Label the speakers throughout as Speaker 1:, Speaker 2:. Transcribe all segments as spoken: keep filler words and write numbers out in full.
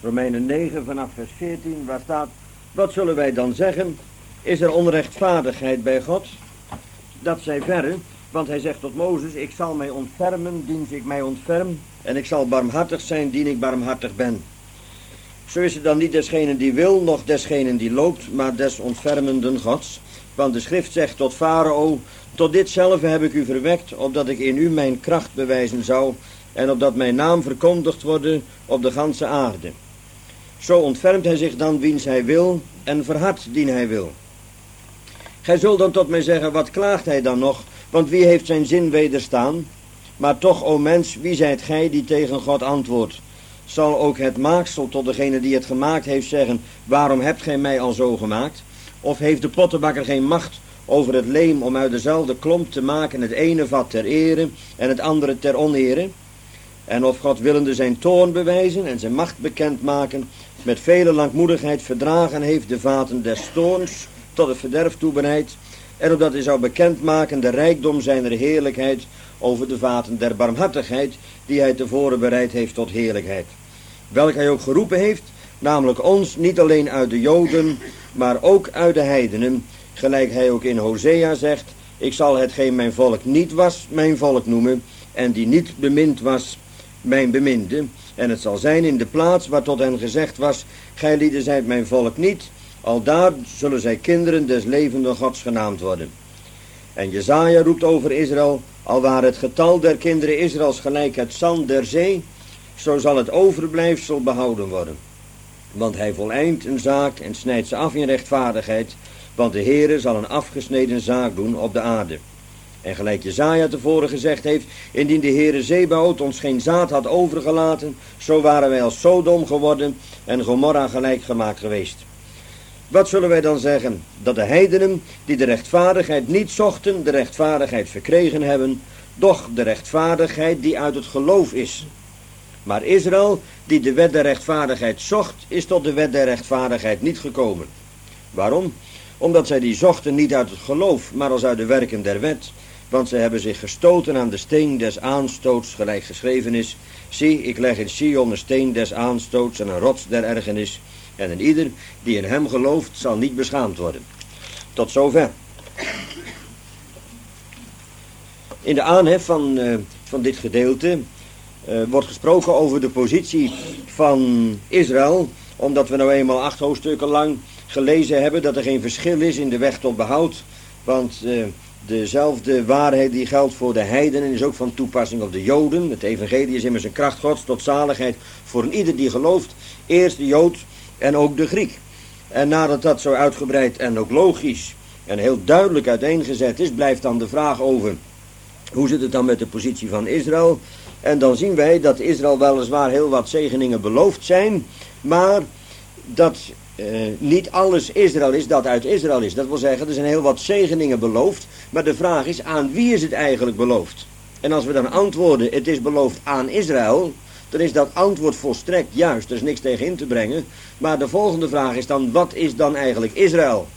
Speaker 1: Romeinen negen vanaf vers veertien, waar staat: wat zullen wij dan zeggen? Is er onrechtvaardigheid bij God? Dat zij verre, want hij zegt tot Mozes: ik zal mij ontfermen, dien ik mij ontferm, en ik zal barmhartig zijn, dien ik barmhartig ben. Zo is het dan niet desgene die wil, noch desgene die loopt, maar des ontfermenden Gods. Want de schrift zegt tot Farao: tot ditzelfde heb ik u verwekt, opdat ik in u mijn kracht bewijzen zou, en opdat mijn naam verkondigd worden op de ganse aarde. Zo ontfermt hij zich dan wiens hij wil, en verhardt dien hij wil. Gij zult dan tot mij zeggen: wat klaagt hij dan nog? Want wie heeft zijn zin wederstaan? Maar toch, o mens, wie zijt gij die tegen God antwoordt? Zal ook het maaksel tot degene die het gemaakt heeft zeggen: waarom hebt gij mij al zo gemaakt? Of heeft de pottenbakker geen macht over het leem om uit dezelfde klomp te maken het ene vat ter ere en het andere ter onere? En of God willende zijn toorn bewijzen en zijn macht bekendmaken, met vele langmoedigheid verdragen heeft de vaten des toorns tot het verderf toebereid, en opdat hij zou bekendmaken de rijkdom zijner heerlijkheid over de vaten der barmhartigheid, die hij tevoren bereid heeft tot heerlijkheid. Welk hij ook geroepen heeft, namelijk ons, niet alleen uit de Joden, maar ook uit de heidenen, gelijk hij ook in Hosea zegt: ik zal hetgeen mijn volk niet was, mijn volk noemen, en die niet bemind was, mijn beminde. En het zal zijn in de plaats waar tot hen gezegd was: gij lieden zijt mijn volk niet, aldaar zullen zij kinderen des levenden Gods genaamd worden. En Jesaja roept over Israël: alwaar het getal der kinderen Israëls gelijk het zand der zee, zo zal het overblijfsel behouden worden. Want hij voleind een zaak en snijdt ze af in rechtvaardigheid, want de Heere zal een afgesneden zaak doen op de aarde. En gelijk Jesaja tevoren gezegd heeft: indien de Heere Zebaoth ons geen zaad had overgelaten, zo waren wij als Sodom geworden en Gomorra gelijk gemaakt geweest. Wat zullen wij dan zeggen? Dat de heidenen die de rechtvaardigheid niet zochten, de rechtvaardigheid verkregen hebben, doch de rechtvaardigheid die uit het geloof is. Maar Israël, die de wet der rechtvaardigheid zocht, is tot de wet der rechtvaardigheid niet gekomen. Waarom? Omdat zij die zochten niet uit het geloof, maar als uit de werken der wet. Want zij hebben zich gestoten aan de steen des aanstoots, gelijk geschreven is: zie, ik leg in Sion een steen des aanstoots en een rots der ergernis. En een ieder die in hem gelooft, zal niet beschaamd worden. Tot zover. In de aanhef van, uh, van dit gedeelte uh, wordt gesproken over de positie van Israël, omdat we nou eenmaal acht hoofdstukken lang gelezen hebben dat er geen verschil is in de weg tot behoud, want uh, dezelfde waarheid die geldt voor de heidenen is ook van toepassing op de Joden. Het evangelie is immers een kracht Gods tot zaligheid voor een ieder die gelooft, eerst de Jood en ook de Griek. En nadat dat zo uitgebreid en ook logisch en heel duidelijk uiteengezet is, blijft dan de vraag over: hoe zit het dan met de positie van Israël? En dan zien wij dat Israël weliswaar heel wat zegeningen beloofd zijn, maar dat uh, niet alles Israël is dat uit Israël is. Dat wil zeggen, er zijn heel wat zegeningen beloofd, maar de vraag is: aan wie is het eigenlijk beloofd? En als we dan antwoorden: het is beloofd aan Israël, dan is dat antwoord volstrekt juist, er is niks tegen in te brengen. Maar de volgende vraag is dan: wat is dan eigenlijk Israël?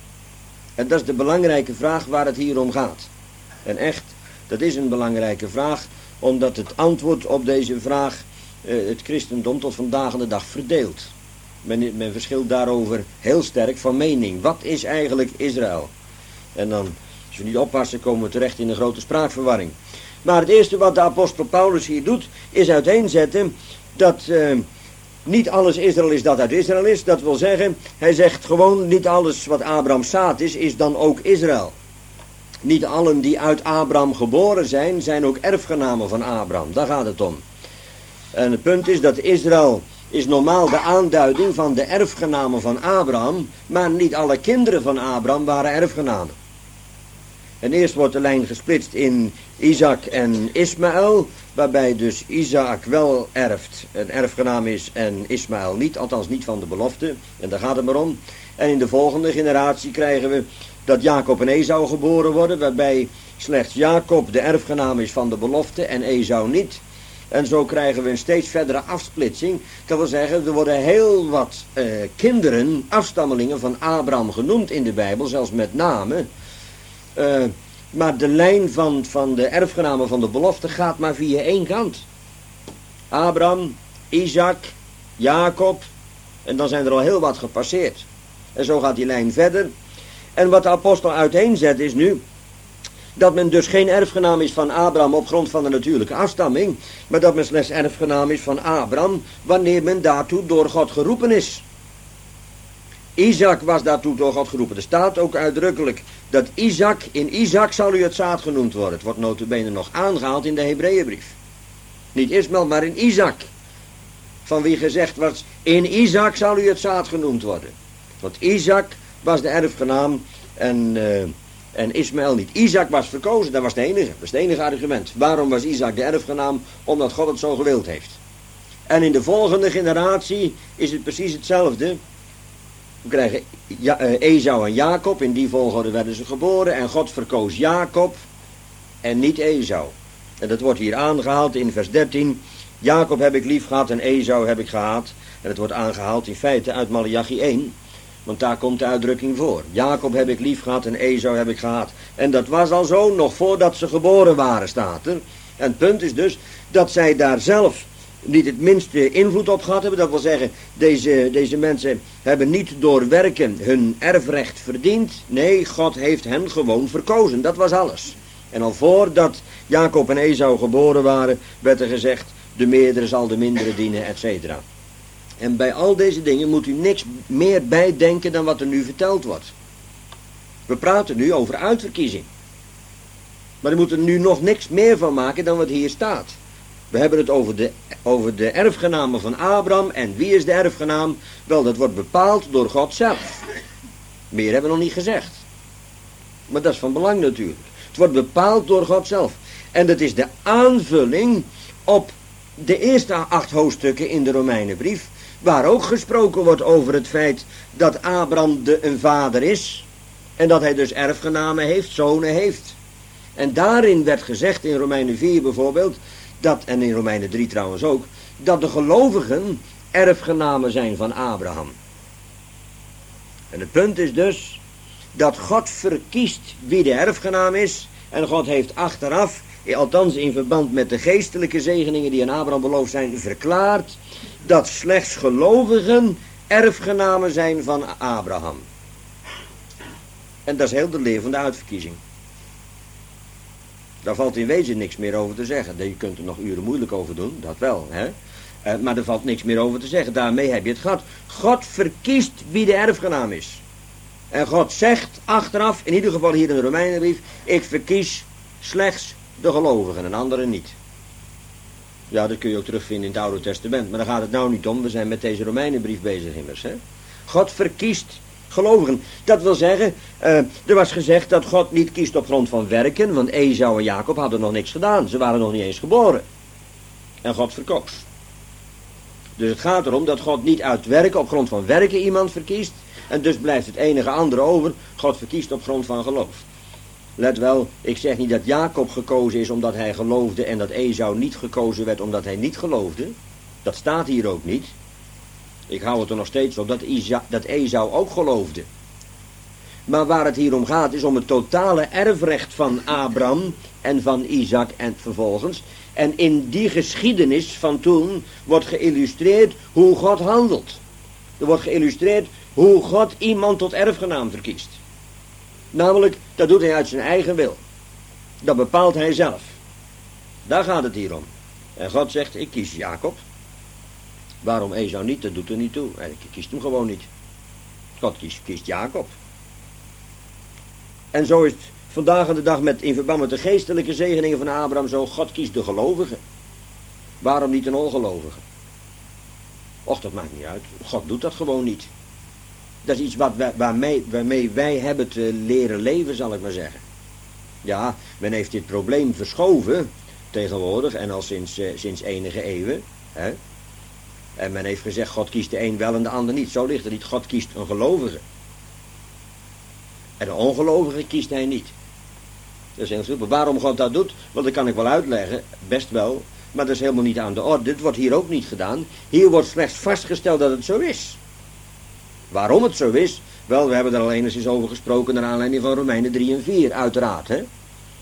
Speaker 1: En dat is de belangrijke vraag waar het hier om gaat. En echt, dat is een belangrijke vraag, omdat het antwoord op deze vraag uh, het christendom tot vandaag aan de dag verdeelt. Men, men verschilt daarover heel sterk van mening. Wat is eigenlijk Israël? En dan, als we niet oppassen, komen we terecht in een grote spraakverwarring. Maar het eerste wat de apostel Paulus hier doet, is uiteenzetten dat uh, niet alles Israël is dat uit Israël is. Dat wil zeggen, hij zegt gewoon: niet alles wat Abrahams zaad is, is dan ook Israël. Niet allen die uit Abraham geboren zijn, zijn ook erfgenamen van Abraham. Daar gaat het om. En het punt is dat Israël is normaal de aanduiding van de erfgenamen van Abraham, maar niet alle kinderen van Abraham waren erfgenamen. En eerst wordt de lijn gesplitst in Isaac en Ismaël, waarbij dus Isaac wel erft, een erfgenaam is, en Ismaël niet, althans niet van de belofte. En daar gaat het maar om. En in de volgende generatie krijgen we dat Jacob en Esau geboren worden, waarbij slechts Jacob de erfgenaam is van de belofte en Esau niet. En zo krijgen we een steeds verdere afsplitsing. Dat wil zeggen, er worden heel wat uh, kinderen, afstammelingen van Abraham genoemd in de Bijbel, zelfs met name. Uh, maar de lijn van, van de erfgenamen van de belofte gaat maar via één kant. Abraham, Isaac Jacob, en dan zijn er al heel wat gepasseerd. En zo gaat die lijn verder. En wat de apostel uiteenzet is nu, dat men dus geen erfgenaam is van Abraham op grond van de natuurlijke afstamming, maar dat men slechts erfgenaam is van Abraham wanneer men daartoe door God geroepen is. Isaac was daartoe door God geroepen. Er staat ook uitdrukkelijk dat Isaac, in Isaac zal u het zaad genoemd worden. Het wordt nota bene nog aangehaald in de Hebreeënbrief. Niet Ismael, maar in Isaac. Van wie gezegd was, in Isaac zal u het zaad genoemd worden. Want Isaac was de erfgenaam en, uh, en Ismael niet. Isaac was verkozen, dat was de enige. Dat is het enige argument. Waarom was Isaac de erfgenaam? Omdat God het zo gewild heeft. En in de volgende generatie is het precies hetzelfde. We krijgen ja, uh, Esau en Jacob, in die volgorde werden ze geboren. En God verkoos Jacob en niet Esau. En dat wordt hier aangehaald in vers dertien. Jacob heb ik lief gehad en Esau heb ik gehaat. En het wordt aangehaald in feite uit Maleachi één. Want daar komt de uitdrukking voor. Jacob heb ik lief gehad en Esau heb ik gehaat. En dat was al zo nog voordat ze geboren waren, staat er. En het punt is dus dat zij daar zelf niet het minste invloed op gehad hebben. Dat wil zeggen, deze, deze mensen hebben niet door werken hun erfrecht verdiend. Nee, God heeft hen gewoon verkozen. Dat was alles. En al voordat Jacob en Esau geboren waren, werd er gezegd, de meerdere zal de mindere dienen, et cetera. En bij al deze dingen moet u niks meer bijdenken dan wat er nu verteld wordt. We praten nu over uitverkiezing. Maar u moet er nu nog niks meer van maken dan wat hier staat. We hebben het over de, over de erfgenamen van Abraham. En wie is de erfgenaam? Wel, dat wordt bepaald door God zelf. Meer hebben we nog niet gezegd. Maar dat is van belang natuurlijk. Het wordt bepaald door God zelf. En dat is de aanvulling op de eerste acht hoofdstukken in de Romeinenbrief, waar ook gesproken wordt over het feit dat Abraham de, een vader is. En dat hij dus erfgenamen heeft, zonen heeft. En daarin werd gezegd in Romeinen vier bijvoorbeeld, dat, en in Romeinen drie trouwens ook, dat de gelovigen erfgenamen zijn van Abraham. En het punt is dus dat God verkiest wie de erfgenaam is. En God heeft achteraf, althans in verband met de geestelijke zegeningen die aan Abraham beloofd zijn, verklaard dat slechts gelovigen erfgenamen zijn van Abraham. En dat is heel de leer van de uitverkiezing. Daar valt in wezen niks meer over te zeggen. Je kunt er nog uren moeilijk over doen, dat wel. Hè? Uh, maar er valt niks meer over te zeggen. Daarmee heb je het gehad. God verkiest wie de erfgenaam is. En God zegt achteraf, in ieder geval hier in de Romeinenbrief, ik verkies slechts de gelovigen en anderen niet. Ja, dat kun je ook terugvinden in het Oude Testament. Maar daar gaat het nou niet om. We zijn met deze Romeinenbrief bezig immers. Hè? God verkiest gelovigen. Dat wil zeggen, uh, er was gezegd dat God niet kiest op grond van werken. Want Esau en Jacob hadden nog niks gedaan. Ze waren nog niet eens geboren. En God verkoos. Dus het gaat erom dat God niet uit werken, op grond van werken iemand verkiest. En dus blijft het enige andere over. God verkiest op grond van geloof. Let wel, ik zeg niet dat Jacob gekozen is omdat hij geloofde en dat Esau niet gekozen werd omdat hij niet geloofde. Dat staat hier ook niet. Ik hou het er nog steeds op dat, Isa, dat Esau ook geloofde. Maar waar het hier om gaat is om het totale erfrecht van Abraham en van Isaac en vervolgens. En in die geschiedenis van toen wordt geïllustreerd hoe God handelt. Er wordt geïllustreerd hoe God iemand tot erfgenaam verkiest. Namelijk, dat doet hij uit zijn eigen wil. Dat bepaalt hij zelf. Daar gaat het hier om. En God zegt, ik kies Jacob. Waarom Esau niet? Dat doet er niet toe. Ik kies hem gewoon niet. God kiest, kiest Jacob. En zo is het vandaag aan de dag met, in verband met de geestelijke zegeningen van Abraham zo. God kiest de gelovige. Waarom niet een ongelovige? Och, dat maakt niet uit. God doet dat gewoon niet. Dat is iets wat wij, waarmee, waarmee wij hebben te leren leven, zal ik maar zeggen. Ja, men heeft dit probleem verschoven tegenwoordig en al sinds, uh, sinds enige eeuwen. Hè? En men heeft gezegd, God kiest de een wel en de ander niet. Zo ligt het niet. God kiest een gelovige. En een ongelovige kiest hij niet. Dat is heel simpel. Waarom God dat doet? Want dat kan ik wel uitleggen, best wel. Maar dat is helemaal niet aan de orde. Dit wordt hier ook niet gedaan. Hier wordt slechts vastgesteld dat het zo is. Waarom het zo is? Wel, we hebben er al enigszins over gesproken naar aanleiding van Romeinen drie en vier, uiteraard. Hè?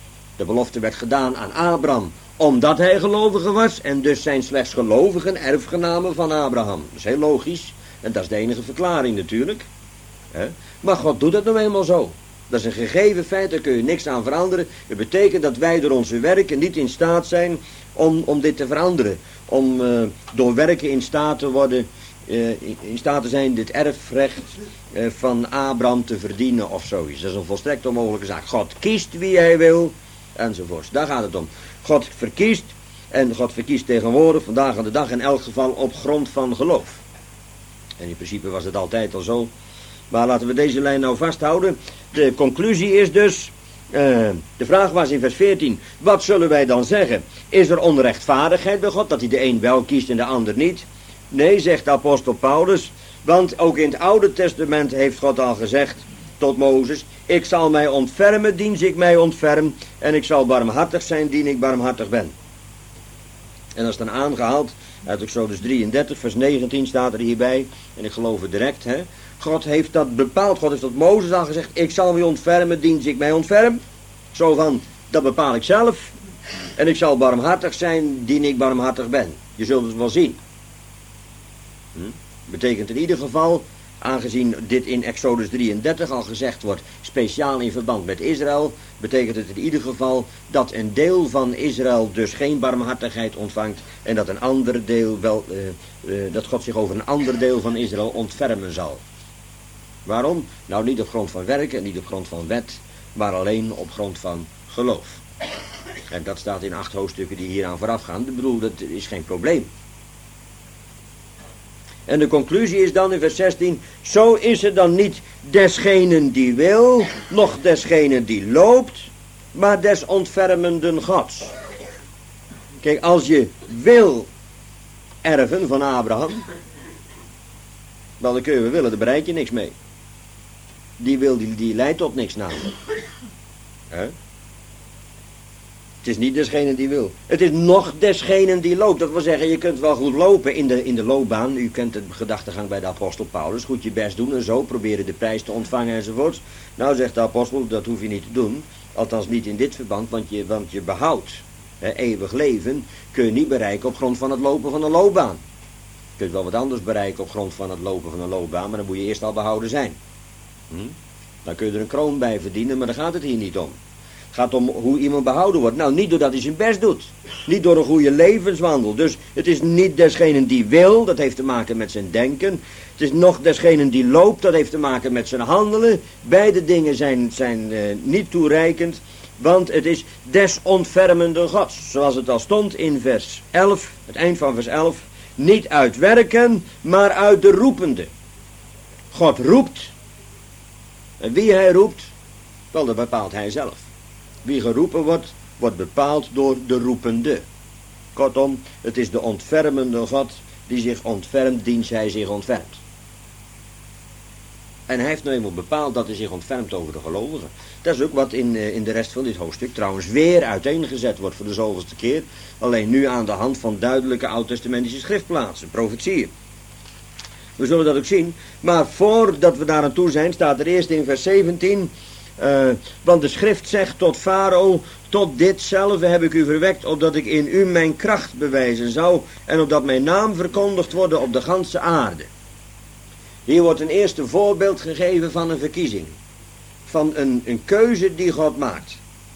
Speaker 1: De belofte werd gedaan aan Abraham, omdat hij gelovige was. En dus zijn slechts gelovigen erfgenamen van Abraham. Dat is heel logisch. En dat is de enige verklaring natuurlijk. He? Maar God doet het nou eenmaal zo. Dat is een gegeven feit, daar kun je niks aan veranderen. Het betekent dat wij door onze werken niet in staat zijn om, om dit te veranderen. Om uh, door werken in staat te worden, uh, in staat te zijn dit erfrecht uh, van Abraham te verdienen of zoiets. Dat is een volstrekt onmogelijke zaak. God kiest wie hij wil, enzovoorts. Daar gaat het om. God verkiest, en God verkiest tegenwoordig, vandaag aan de dag, in elk geval op grond van geloof. En in principe was het altijd al zo. Maar laten we deze lijn nou vasthouden. De conclusie is dus, uh, de vraag was in vers veertien, wat zullen wij dan zeggen? Is er onrechtvaardigheid bij God, dat hij de een wel kiest en de ander niet? Nee, zegt de apostel Paulus, want ook in het Oude Testament heeft God al gezegd tot Mozes, ik zal mij ontfermen, diens ik mij ontferm, en ik zal barmhartig zijn, dien ik barmhartig ben. En dat is dan aangehaald uit Exodus drieëndertig, vers negentien staat er hierbij, en ik geloof het direct, hè. God heeft dat bepaald, God heeft tot Mozes al gezegd, ik zal mij ontfermen, diens ik mij ontferm. Zo van, dat bepaal ik zelf. En ik zal barmhartig zijn, dien ik barmhartig ben. Je zult het wel zien. Hm? Betekent in ieder geval, aangezien dit in Exodus drieëndertig al gezegd wordt, speciaal in verband met Israël, betekent het in ieder geval dat een deel van Israël dus geen barmhartigheid ontvangt en dat een ander deel wel, uh, uh, dat God zich over een ander deel van Israël ontfermen zal. Waarom? Nou, niet op grond van werken en niet op grond van wet, maar alleen op grond van geloof. En dat staat in acht hoofdstukken die hieraan vooraf gaan. Ik bedoel, dat is geen probleem. En de conclusie is dan in vers zestien, zo is het dan niet desgenen die wil, noch desgenen die loopt, maar des ontfermenden Gods. Kijk, als je wil erven van Abraham, dan kun je willen, daar bereik je niks mee. Die wil, die, die leidt tot niks namelijk. He? Het is niet desgene die wil. Het is nog desgene die loopt. Dat wil zeggen, je kunt wel goed lopen in de, in de loopbaan. U kent de gedachtegang bij de apostel Paulus. Goed je best doen en zo. Proberen de prijs te ontvangen enzovoorts. Nou zegt de apostel, dat hoef je niet te doen. Althans niet in dit verband, want je, want je behoudt. He, eeuwig leven kun je niet bereiken op grond van het lopen van een loopbaan. Je kunt wel wat anders bereiken op grond van het lopen van een loopbaan, maar dan moet je eerst al behouden zijn. Hm? Dan kun je er een kroon bij verdienen, maar daar gaat het hier niet om. Het gaat om hoe iemand behouden wordt. Nou, niet doordat hij zijn best doet. Niet door een goede levenswandel. Dus het is niet desgene die wil, dat heeft te maken met zijn denken. Het is nog desgene die loopt, dat heeft te maken met zijn handelen. Beide dingen zijn, zijn uh, niet toereikend, want het is des ontfermenden Gods. Zoals het al stond in vers elf, het eind van vers elf. Niet uit werken, maar uit de roepende. God roept. En wie hij roept, wel, dat bepaalt hij zelf. Wie geroepen wordt, wordt bepaald door de roepende. Kortom, het is de ontfermende God die zich ontfermt, diens hij zich ontfermt. En hij heeft nou eenmaal bepaald dat hij zich ontfermt over de gelovigen. Dat is ook wat in, in de rest van dit hoofdstuk trouwens weer uiteengezet wordt voor de zoveelste keer. Alleen nu aan de hand van duidelijke oud-testamentische schriftplaatsen, profetieën. We zullen dat ook zien. Maar voordat we daar aan toe zijn, staat er eerst in vers zeventien... Uh, want de schrift zegt tot Farao, tot ditzelfde heb ik u verwekt, opdat ik in u mijn kracht bewijzen zou, en opdat mijn naam verkondigd worden op de ganse aarde. Hier wordt een eerste voorbeeld gegeven van een verkiezing. Van een, een keuze die God maakt.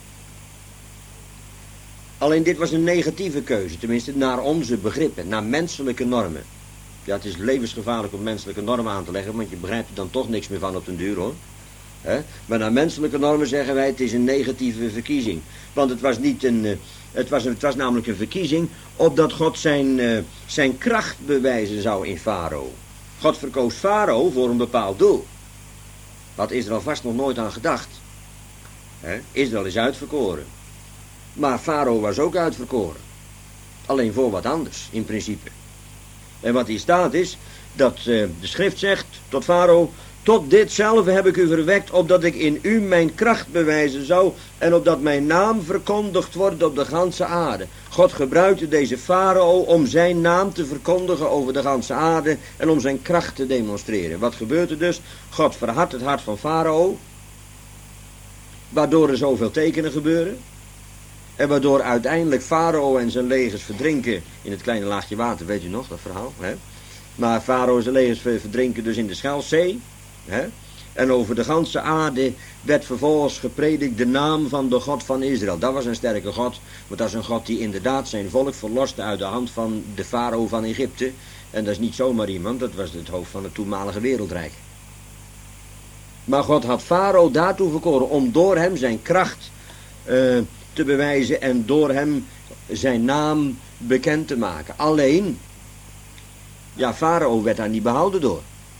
Speaker 1: Alleen dit was een negatieve keuze, tenminste naar onze begrippen, naar menselijke normen. Ja, het is levensgevaarlijk om menselijke normen aan te leggen, want je begrijpt er dan toch niks meer van op den duur, hoor. He? Maar naar menselijke normen zeggen wij, het is een negatieve verkiezing. Want het was niet een, het was, het was namelijk een verkiezing opdat God zijn, uh, zijn kracht bewijzen zou in Farao. God verkoos Farao voor een bepaald doel. Had Israël vast nog nooit aan gedacht. He? Israël is uitverkoren. Maar Farao was ook uitverkoren. Alleen voor wat anders, in principe. En wat hier staat is, dat uh, de schrift zegt tot Farao, tot ditzelfde heb ik u verwekt, opdat ik in u mijn kracht bewijzen zou, en opdat mijn naam verkondigd wordt op de ganse aarde. God gebruikte deze Farao om zijn naam te verkondigen over de ganse aarde, en om zijn kracht te demonstreren. Wat gebeurt er dus? God verhardt het hart van Farao, waardoor er zoveel tekenen gebeuren. En waardoor uiteindelijk Farao en zijn legers verdrinken in het kleine laagje water, weet u nog, dat verhaal? Hè? Maar Farao en zijn legers verdrinken dus in de Schelzee. Hè? En over de ganse aarde werd vervolgens gepredikt de naam van de God van Israël. Dat was een sterke God, want dat is een God die inderdaad zijn volk verloste uit de hand van de Farao van Egypte. En dat is niet zomaar iemand, dat was het hoofd van het toenmalige wereldrijk. Maar God had Farao daartoe verkoren om door hem zijn kracht uh, te bewijzen en door hem zijn naam bekend te maken. Alleen, ja, Farao werd daar niet behouden door.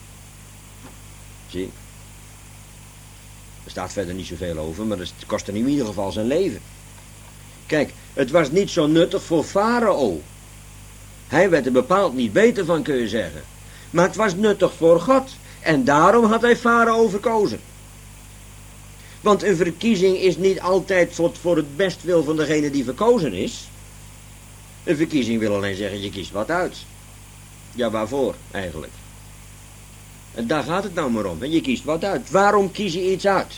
Speaker 1: Zie, er staat verder niet zoveel over, maar het kostte in ieder geval zijn leven. Kijk, het was niet zo nuttig voor Farao. Hij werd er bepaald niet beter van, kun je zeggen. Maar het was nuttig voor God. En daarom had hij Farao verkozen. Want een verkiezing is niet altijd voor het bestwil van degene die verkozen is. Een verkiezing wil alleen zeggen, je kiest wat uit. Ja, waarvoor eigenlijk? En daar gaat het nou maar om. En je kiest wat uit. Waarom kies je iets uit?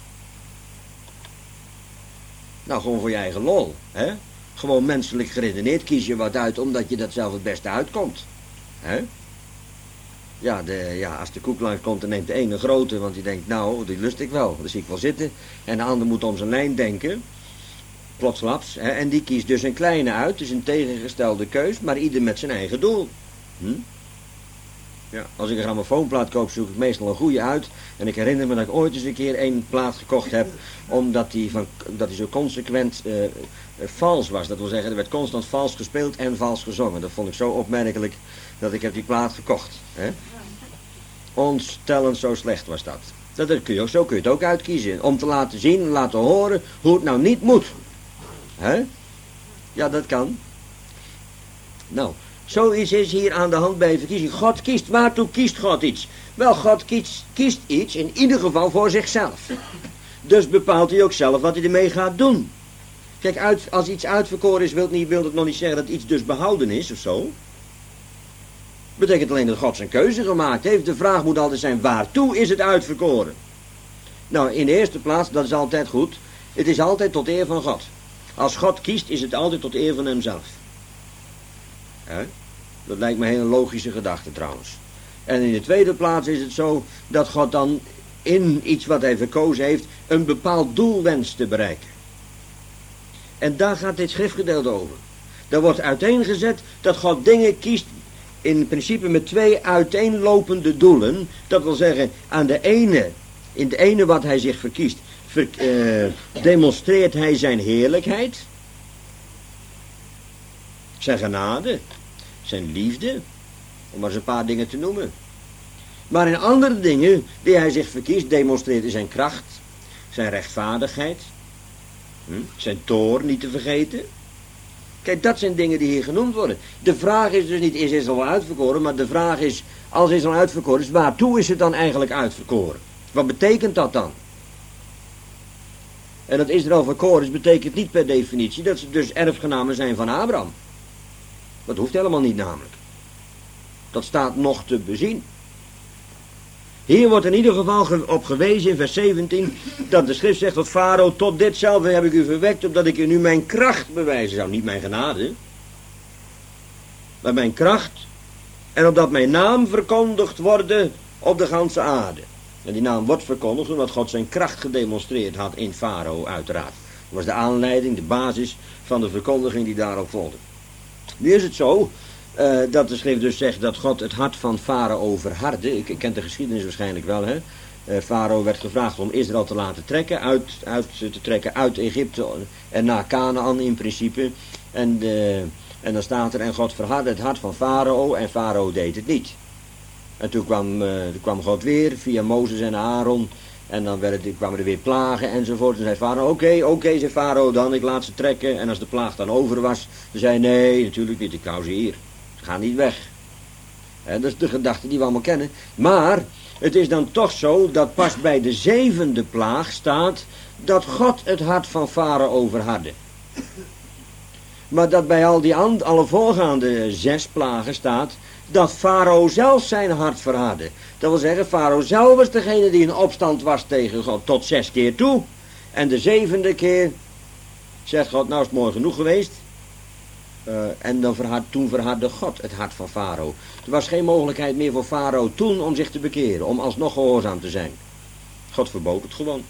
Speaker 1: Nou, gewoon voor je eigen lol. Hè? Gewoon menselijk geredeneerd kies je wat uit omdat je dat zelf het beste uitkomt. Hè? Ja, de, ja, als de koek langs komt, dan neemt de ene grote, want die denkt, nou, die lust ik wel, daar zie ik wel zitten. En de ander moet om zijn lijn denken, plotsklaps, hè, en die kiest dus een kleine uit, dus een tegengestelde keus, maar ieder met zijn eigen doel. Hm? Ja, als ik een grammofoonplaat koop, zoek ik meestal een goede uit. En ik herinner me dat ik ooit eens een keer één plaat gekocht heb, omdat die, van, dat die zo consequent uh, uh, vals was. Dat wil zeggen, er werd constant vals gespeeld en vals gezongen. Dat vond ik zo opmerkelijk dat ik heb die plaat gekocht. Hè? Ontstellend zo slecht was dat. dat kun je, zo kun je het ook uitkiezen. Om te laten zien, laten horen hoe het nou niet moet. Hè? Ja, dat kan. Nou, zoiets is hier aan de hand bij verkiezing. God kiest, waartoe kiest God iets? Wel, God kiest, kiest iets in ieder geval voor zichzelf. Dus bepaalt hij ook zelf wat hij ermee gaat doen. Kijk, uit, als iets uitverkoren is, wil het, niet, wil het nog niet zeggen dat iets dus behouden is of zo. Betekent alleen dat God zijn keuze gemaakt heeft. De vraag moet altijd zijn, waartoe is het uitverkoren? Nou, in de eerste plaats, dat is altijd goed. Het is altijd tot eer van God. Als God kiest, is het altijd tot eer van hemzelf. He? Dat lijkt me een hele logische gedachte trouwens. En in de tweede plaats is het zo dat God dan in iets wat hij verkozen heeft een bepaald doel wenst te bereiken. En daar gaat dit schriftgedeelte over. Daar wordt uiteengezet dat God dingen kiest in principe met twee uiteenlopende doelen. Dat wil zeggen, aan de ene, in de ene wat hij zich verkiest, ver, uh, demonstreert hij zijn heerlijkheid, zijn genade, zijn liefde, om maar eens een paar dingen te noemen. Maar in andere dingen die hij zich verkiest, demonstreert hij zijn kracht, zijn rechtvaardigheid, hm, zijn toorn niet te vergeten. Kijk, dat zijn dingen die hier genoemd worden. De vraag is dus niet, is Israël uitverkoren, maar de vraag is, als Israël uitverkoren is, waartoe is het dan eigenlijk uitverkoren? Wat betekent dat dan? En dat Israël verkoren is, betekent niet per definitie dat ze dus erfgenamen zijn van Abraham. Dat hoeft helemaal niet namelijk. Dat staat nog te bezien. Hier wordt in ieder geval op gewezen in vers zeventien, dat de schrift zegt tot Farao, tot ditzelfde heb ik u verwekt, opdat ik u nu mijn kracht bewijzen zou. Niet mijn genade, maar mijn kracht. En opdat mijn naam verkondigd worden op de ganse aarde. En die naam wordt verkondigd omdat God zijn kracht gedemonstreerd had in Farao uiteraard. Dat was de aanleiding, de basis van de verkondiging die daarop volgde. Nu is het zo uh, dat de schrift dus zegt dat God het hart van Farao verhardde. Ik, ik ken de geschiedenis waarschijnlijk wel. Hè? Uh, Farao werd gevraagd om Israël te laten trekken, uit, uit, te trekken uit Egypte en naar Kanaan in principe. En, uh, en dan staat er, en God verhardde het hart van Farao en Farao deed het niet. En toen kwam, uh, toen kwam God weer via Mozes en Aaron. En dan werd het, kwamen er weer plagen enzovoort. En zei Farao, oké, okay, oké, okay, zei Farao dan, ik laat ze trekken. En als de plaag dan over was, dan zei hij, nee, natuurlijk niet, ik hou ze hier. Ze gaan niet weg. En dat is de gedachte die we allemaal kennen. Maar het is dan toch zo dat pas bij de zevende plaag staat dat God het hart van Farao verhardde. Maar dat bij al die and, alle voorgaande zes plagen staat dat Farao zelf zijn hart verhardde. Dat wil zeggen, Farao zelf was degene die in opstand was tegen God tot zes keer toe. En de zevende keer Zegt God, nou is het mooi genoeg geweest. Uh, en dan verhard, toen verhardde God het hart van Farao. Er was geen mogelijkheid meer voor Farao toen om zich te bekeren, om alsnog gehoorzaam te zijn. God verbood het gewoon.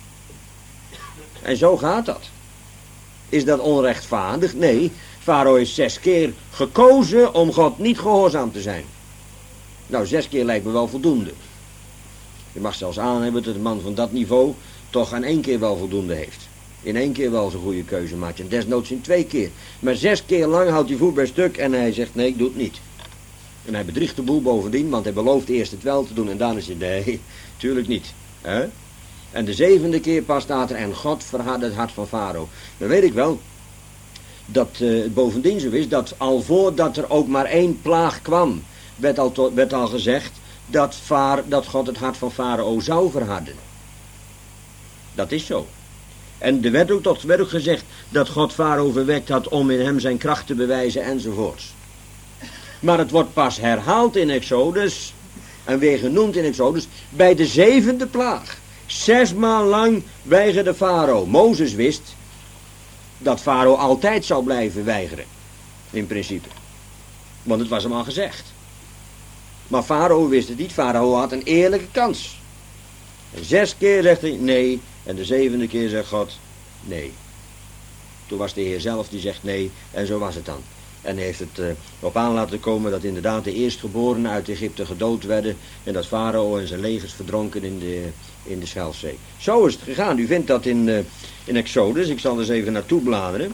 Speaker 1: En zo gaat dat. Is dat onrechtvaardig? Nee, Farao is zes keer gekozen om God niet gehoorzaam te zijn. Nou, zes keer lijkt me wel voldoende. Je mag zelfs aannemen dat een man van dat niveau toch aan één keer wel voldoende heeft. In één keer wel zijn goede keuze maakt. En desnoods in twee keer. Maar zes keer lang houdt hij voet bij stuk en hij zegt nee, ik doe het niet. En hij bedriegt de boel bovendien, want hij belooft eerst het wel te doen en dan is hij nee, tuurlijk niet. He? En de zevende keer pas staat er en God verhardde het hart van Farao. Dan weet ik wel dat uh, het bovendien zo is dat al voordat er ook maar één plaag kwam, werd al, to, werd al gezegd dat, vaar, dat God het hart van Farao zou verharden. Dat is zo. En er werd ook, tot, werd ook gezegd dat God Farao verwekt had om in hem zijn kracht te bewijzen enzovoorts. Maar het wordt pas herhaald in Exodus en weer genoemd in Exodus bij de zevende plaag. Zesmaal lang weigerde Farao. Mozes wist dat Farao altijd zou blijven weigeren. In principe. Want het was hem al gezegd. Maar Farao wist het niet. Farao had een eerlijke kans. En zes keer zegt hij nee. En de zevende keer zegt God nee. Toen was de Heer zelf die zegt nee. En zo was het dan. En hij heeft het uh, op aan laten komen dat inderdaad de eerstgeborenen uit Egypte gedood werden. En dat Farao en zijn legers verdronken in de, in de Schelfzee. Zo is het gegaan. U vindt dat in, uh, in Exodus. Ik zal er eens even naartoe bladeren.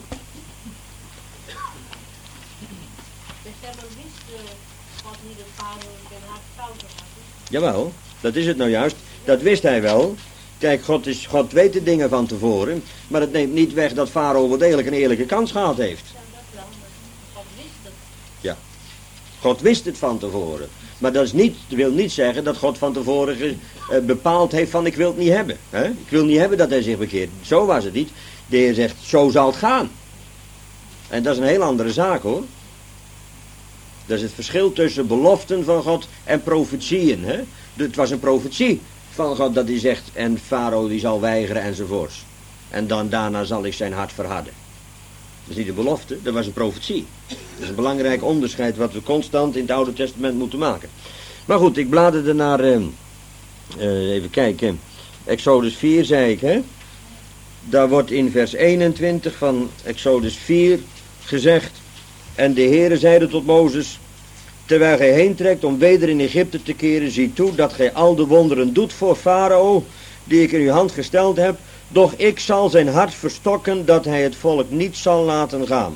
Speaker 2: Dus hebben wist uh, God niet dat Farao zijn hart fouten had?
Speaker 1: Jawel, dat is het nou juist. Dat wist hij wel. Kijk, God, is, God weet de dingen van tevoren. Maar het neemt niet weg dat Farao wel degelijk een eerlijke kans gehad heeft.
Speaker 2: Ja, dat wel, maar God wist het.
Speaker 1: Ja, God wist het van tevoren. Maar dat is niet, wil niet zeggen dat God van tevoren ge, uh, bepaald heeft van ik wil het niet hebben. Hè? Ik wil niet hebben dat hij zich bekeert. Zo was het niet. De Heer zegt, zo zal het gaan. En dat is een heel andere zaak hoor. Dat is het verschil tussen beloften van God en profetieën. Hè? Het was een profetie van God dat hij zegt en Farao die zal weigeren enzovoorts. En dan daarna zal ik zijn hart verharden. Dat is niet een belofte, dat was een profetie. Dat is een belangrijk onderscheid wat we constant in het Oude Testament moeten maken. Maar goed, ik bladerde naar, uh, uh, even kijken, Exodus vier zei ik, hè. Daar wordt in vers eenentwintig van Exodus vier gezegd. En de Heere zeide tot Mozes, terwijl gij heentrekt om weder in Egypte te keren, zie toe dat gij al de wonderen doet voor Farao, die ik in uw hand gesteld heb, doch ik zal zijn hart verstokken, dat hij het volk niet zal laten gaan.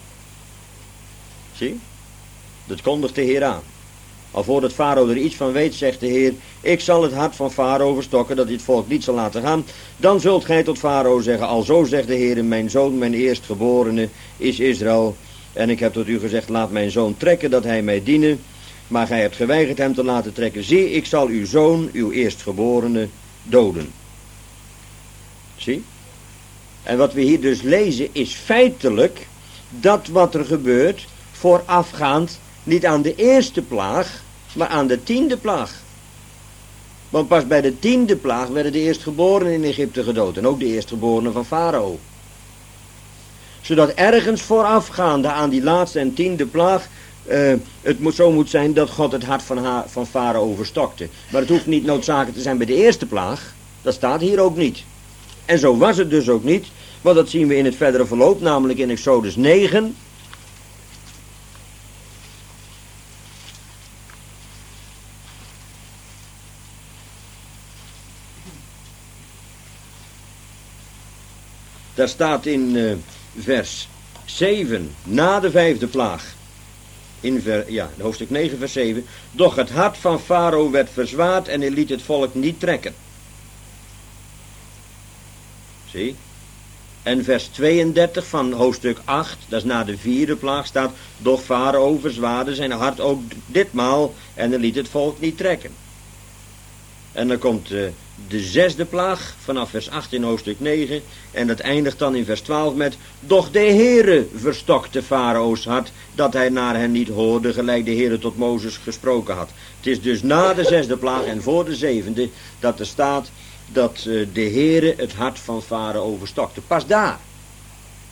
Speaker 1: Zie? Dat kondigt de Heer aan. Al voordat Farao er iets van weet, zegt de Heer, ik zal het hart van Farao verstokken, dat hij het volk niet zal laten gaan. Dan zult gij tot Farao zeggen, alzo zegt de Heer, mijn zoon, mijn eerstgeborene, is Israël. En ik heb tot u gezegd, laat mijn zoon trekken, dat hij mij diene. Maar gij hebt geweigerd hem te laten trekken. Zie, ik zal uw zoon, uw eerstgeborene, doden. Zie? En wat we hier dus lezen is feitelijk dat wat er gebeurt voorafgaand niet aan de eerste plaag, maar aan de tiende plaag. Want pas bij de tiende plaag werden de eerstgeborenen in Egypte gedood en ook de eerstgeborenen van Farao. Zodat ergens voorafgaande aan die laatste en tiende plaag uh, het moet, zo moet zijn dat God het hart van, ha- van Farao verstokte. Maar het hoeft niet noodzakelijk te zijn bij de eerste plaag. Dat staat hier ook niet. En zo was het dus ook niet. Want dat zien we in het verdere verloop, namelijk in Exodus negen. Daar staat in uh, vers zeven, na de vijfde plaag. In ver, ja, hoofdstuk negen, vers zeven. Doch het hart van Farao werd verzwaard en hij liet het volk niet trekken. Zie? En vers tweeëndertig van hoofdstuk acht, dat is na de vierde plaag, staat, doch Farao verzwaarde zijn hart ook ditmaal en hij liet het volk niet trekken. En dan komt uh, de zesde plaag vanaf vers acht in hoofdstuk negen. En dat eindigt dan in vers twaalf met, doch de Heere verstokte Farao's hart, dat hij naar hen niet hoorde, gelijk de Heere tot Mozes gesproken had. Het is dus na de zesde plaag en voor de zevende dat er staat dat uh, de Heere het hart van Farao verstokte. Pas daar.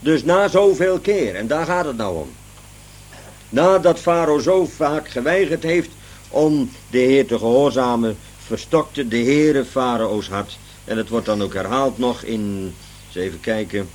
Speaker 1: Dus na zoveel keer, en daar gaat het nou om. Nadat Farao zo vaak geweigerd heeft om de Heer te gehoorzamen, verstokte de Heere Farao's hart. En het wordt dan ook herhaald nog in, eens even kijken,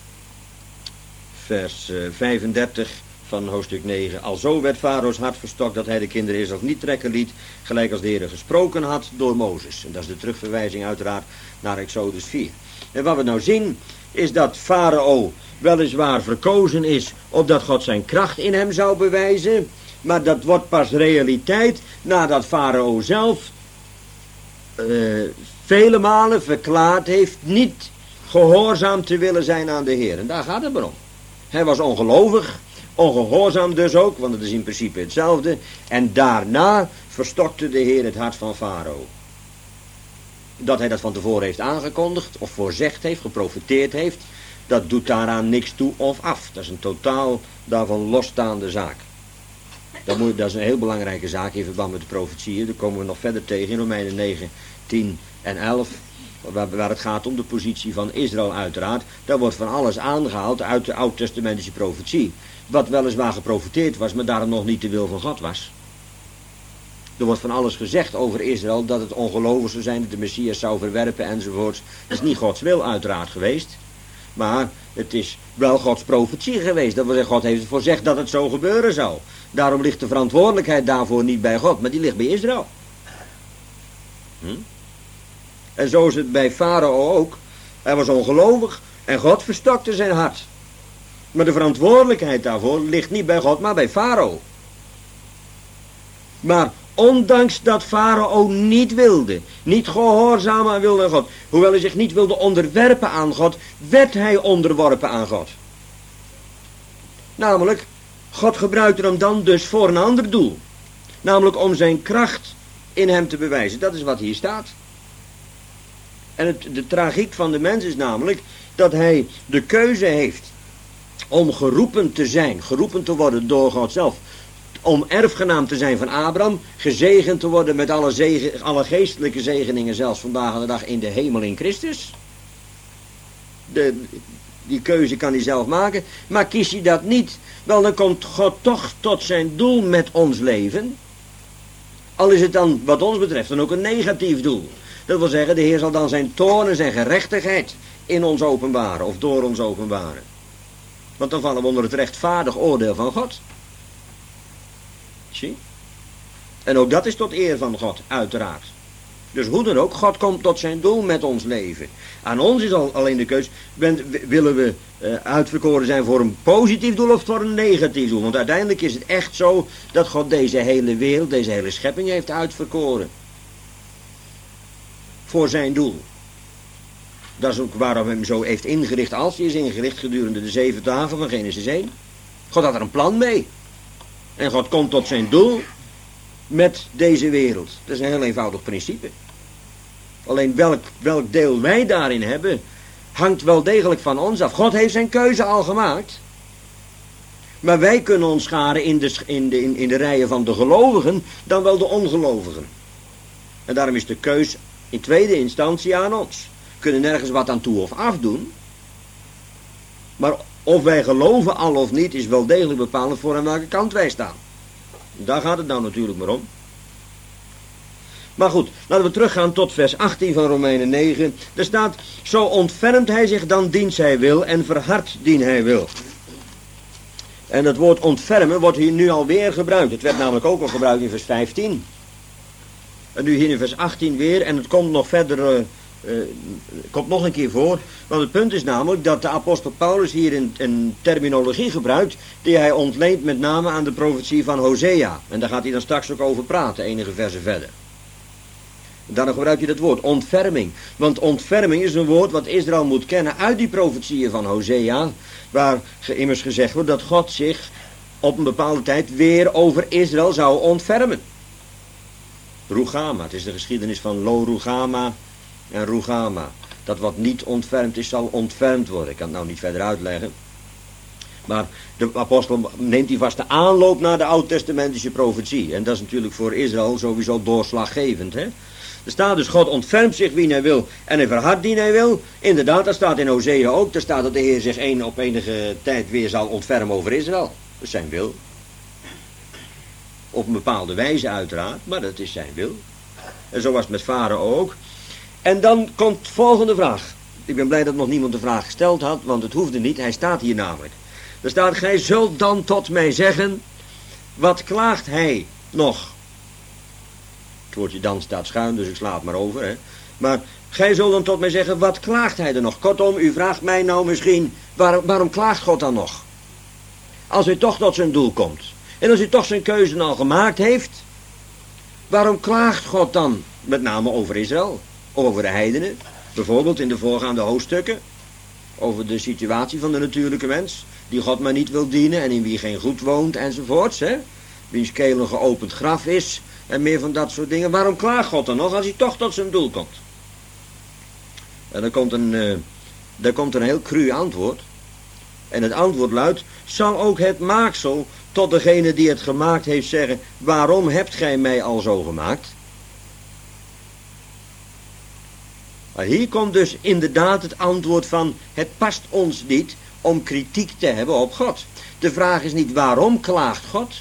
Speaker 1: vers uh, vijfendertig van hoofdstuk negen. Alzo werd Farao's hart verstokt dat hij de kinderen Israëls niet trekken liet, gelijk als de Heer gesproken had door Mozes. En dat is de terugverwijzing uiteraard naar Exodus vier. En wat we nou zien is dat Farao weliswaar verkozen is opdat God zijn kracht in hem zou bewijzen, maar dat wordt pas realiteit nadat Farao zelf uh, vele malen verklaard heeft niet gehoorzaam te willen zijn aan de Heer. En daar gaat het maar om. Hij was ongelovig, ongehoorzaam dus ook, want het is in principe hetzelfde. En daarna verstokte de Heer het hart van Farao. Dat hij dat van tevoren heeft aangekondigd, of voorzegd heeft, geprofeteerd heeft, dat doet daaraan niks toe of af. Dat is een totaal daarvan losstaande zaak. Dat, moet, dat is een heel belangrijke zaak in verband met de profetieën. Daar komen we nog verder tegen in Romeinen negen, tien en elf. Waar, waar het gaat om de positie van Israël uiteraard. Daar wordt van alles aangehaald uit de oud-testamentische profetie. Wat weliswaar geprofeteerd was, maar daarom nog niet de wil van God was. Er wordt van alles gezegd over Israël, dat het ongelovig zou zijn, dat de Messias zou verwerpen enzovoorts. Dat is niet Gods wil uiteraard geweest. Maar het is wel Gods profetie geweest. Dat wil zeggen, God heeft het voorzegd dat het zo gebeuren zou. Daarom ligt de verantwoordelijkheid daarvoor niet bij God, maar die ligt bij Israël. Hm? En zo is het bij Farao ook. Hij was ongelovig en God verstokte zijn hart. Maar de verantwoordelijkheid daarvoor ligt niet bij God, maar bij Farao. Maar ondanks dat Farao niet wilde, niet gehoorzamen wilde aan God, hoewel hij zich niet wilde onderwerpen aan God, werd hij onderworpen aan God. Namelijk, God gebruikte hem dan dus voor een ander doel. Namelijk om zijn kracht in hem te bewijzen. Dat is wat hier staat. En het, de tragiek van de mens is namelijk dat hij de keuze heeft om geroepen te zijn, geroepen te worden door God zelf. Om erfgenaam te zijn van Abraham, gezegend te worden met alle, zegen, alle geestelijke zegeningen, zelfs vandaag aan de dag in de hemel in Christus. De, die keuze kan hij zelf maken, maar kiest hij dat niet, wel dan komt God toch tot zijn doel met ons leven. Al is het dan wat ons betreft dan ook een negatief doel. Dat wil zeggen, de Heer zal dan zijn toorn en zijn gerechtigheid in ons openbaren, of door ons openbaren. Want dan vallen we onder het rechtvaardig oordeel van God. Zie? En ook dat is tot eer van God, uiteraard. Dus hoe dan ook, God komt tot zijn doel met ons leven. Aan ons is al alleen de keus, willen we uh, uitverkoren zijn voor een positief doel of voor een negatief doel? Want uiteindelijk is het echt zo dat God deze hele wereld, deze hele schepping heeft uitverkoren. Voor zijn doel. Dat is ook waarom hij hem zo heeft ingericht als hij is ingericht gedurende de zeven dagen van Genesis één. God had er een plan mee. En God komt tot zijn doel met deze wereld. Dat is een heel eenvoudig principe. Alleen welk, welk deel wij daarin hebben, hangt wel degelijk van ons af. God heeft zijn keuze al gemaakt. Maar wij kunnen ons scharen in de, in de, in, in de rijen van de gelovigen dan wel de ongelovigen. En daarom is de keus in tweede instantie aan ons. We kunnen nergens wat aan toe of afdoen. Maar of wij geloven al of niet is wel degelijk bepalend voor aan welke kant wij staan. Daar gaat het nou natuurlijk maar om. Maar goed, laten we teruggaan tot vers achttien van Romeinen negen. Er staat, zo ontfermt hij zich dan diens hij wil en verhardt dien hij wil. En het woord ontfermen wordt hier nu alweer gebruikt. Het werd namelijk ook al gebruikt in vers vijftien. En nu hier in vers achttien weer. En het komt nog verder, uh, uh, komt nog een keer voor. Want het punt is namelijk dat de apostel Paulus hier een, een terminologie gebruikt die hij ontleent met name aan de profetie van Hosea. En daar gaat hij dan straks ook over praten, enige versen verder. Daarom gebruikt hij dat woord, ontferming. Want ontferming is een woord wat Israël moet kennen uit die profetieën van Hosea, waar immers gezegd wordt dat God zich op een bepaalde tijd weer over Israël zou ontfermen. Rugama, het is de geschiedenis van Lo Rugama en Rugama. Dat wat niet ontfermd is, zal ontfermd worden. Ik kan het nou niet verder uitleggen. Maar de apostel neemt die vast de aanloop naar de oud-testamentische profetie. En dat is natuurlijk voor Israël sowieso doorslaggevend. Hè? Er staat dus, God ontfermt zich wie hij wil en hij verhardt die hij wil. Inderdaad, dat staat in Hosea ook. Daar staat dat de Heer zich een, op enige tijd weer zal ontfermen over Israël. Dat is zijn wil. Op een bepaalde wijze uiteraard, maar dat is zijn wil. En zo was het met Farao ook. En dan komt de volgende vraag. Ik ben blij dat nog niemand de vraag gesteld had, want het hoefde niet. Hij staat hier namelijk. Er staat, gij zult dan tot mij zeggen, wat klaagt hij nog? Het woordje dan staat schuin, dus ik sla het maar over. Hè. Maar gij zult dan tot mij zeggen, wat klaagt hij er nog? Kortom, u vraagt mij nou misschien, waar, waarom klaagt God dan nog? Als hij toch tot zijn doel komt. En als hij toch zijn keuze al gemaakt heeft, waarom klaagt God dan? Met name over Israël, over de heidenen. Bijvoorbeeld in de voorgaande hoofdstukken. Over de situatie van de natuurlijke mens. Die God maar niet wil dienen en in wie geen goed woont enzovoorts. Hè? Wiens keel een geopend graf is. En meer van dat soort dingen. Waarom klaagt God dan nog als hij toch tot zijn doel komt? En dan komt een, uh, daar komt een heel cru antwoord. En het antwoord luidt, zal ook het maaksel tot degene die het gemaakt heeft zeggen, waarom hebt gij mij al zo gemaakt? Maar hier komt dus inderdaad het antwoord van, het past ons niet om kritiek te hebben op God. De vraag is niet waarom klaagt God.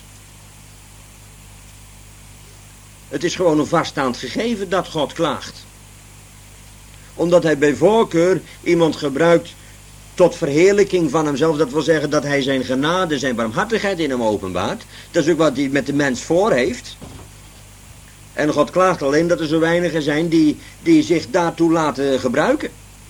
Speaker 1: Het is gewoon een vaststaand gegeven dat God klaagt. Omdat hij bij voorkeur iemand gebruikt tot verheerlijking van hemzelf. Dat wil zeggen dat hij zijn genade, zijn barmhartigheid in hem openbaart. Dat is ook wat hij met de mens voor heeft. En God klaagt alleen dat er zo weinigen zijn die, die zich daartoe laten gebruiken.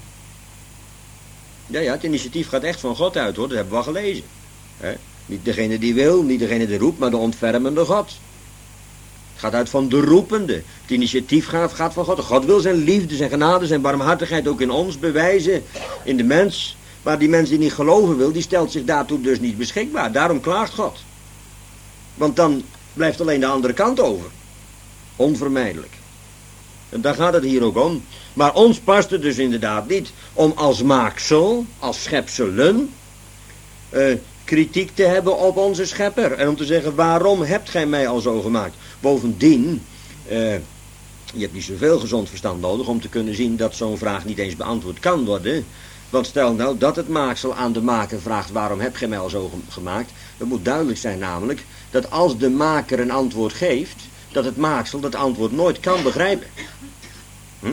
Speaker 1: Ja, ja, het initiatief gaat echt van God uit hoor, dat hebben we al gelezen. He? Niet degene die wil, niet degene die roept, maar de ontfermende God. Het gaat uit van de roepende. Het initiatief gaat, gaat van God. God wil zijn liefde, zijn genade, zijn barmhartigheid ook in ons bewijzen, in de mens. Maar die mens die niet geloven wil, die stelt zich daartoe dus niet beschikbaar. Daarom klaagt God. Want dan blijft alleen de andere kant over. Onvermijdelijk. En daar gaat het hier ook om. Maar ons past het dus inderdaad niet om als maaksel, als schepselen, uh, kritiek te hebben op onze schepper. En om te zeggen, waarom hebt gij mij al zo gemaakt? Bovendien, uh, je hebt niet zoveel gezond verstand nodig om te kunnen zien dat zo'n vraag niet eens beantwoord kan worden. Want stel nou dat het maaksel aan de maker vraagt, waarom heb gij mij al zo gemaakt? Het moet duidelijk zijn namelijk, dat als de maker een antwoord geeft, dat het maaksel dat antwoord nooit kan begrijpen. Hm?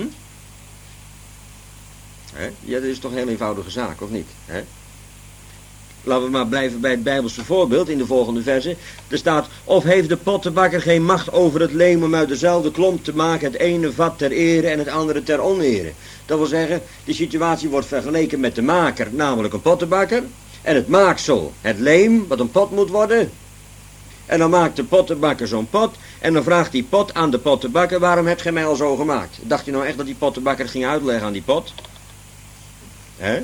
Speaker 1: He? Ja, dat is toch een heel eenvoudige zaak, of niet? He? Laten we maar blijven bij het Bijbelse voorbeeld in de volgende verse. Er staat, of heeft de pottenbakker geen macht over het leem om uit dezelfde klomp te maken, het ene vat ter ere en het andere ter onere. Dat wil zeggen, de situatie wordt vergeleken met de maker, namelijk een pottenbakker, en het maaksel, het leem, wat een pot moet worden. En dan maakt de pottenbakker zo'n pot, en dan vraagt die pot aan de pottenbakker, waarom hebt gij mij al zo gemaakt? Dacht je nou echt dat die pottenbakker ging uitleggen aan die pot? Hè?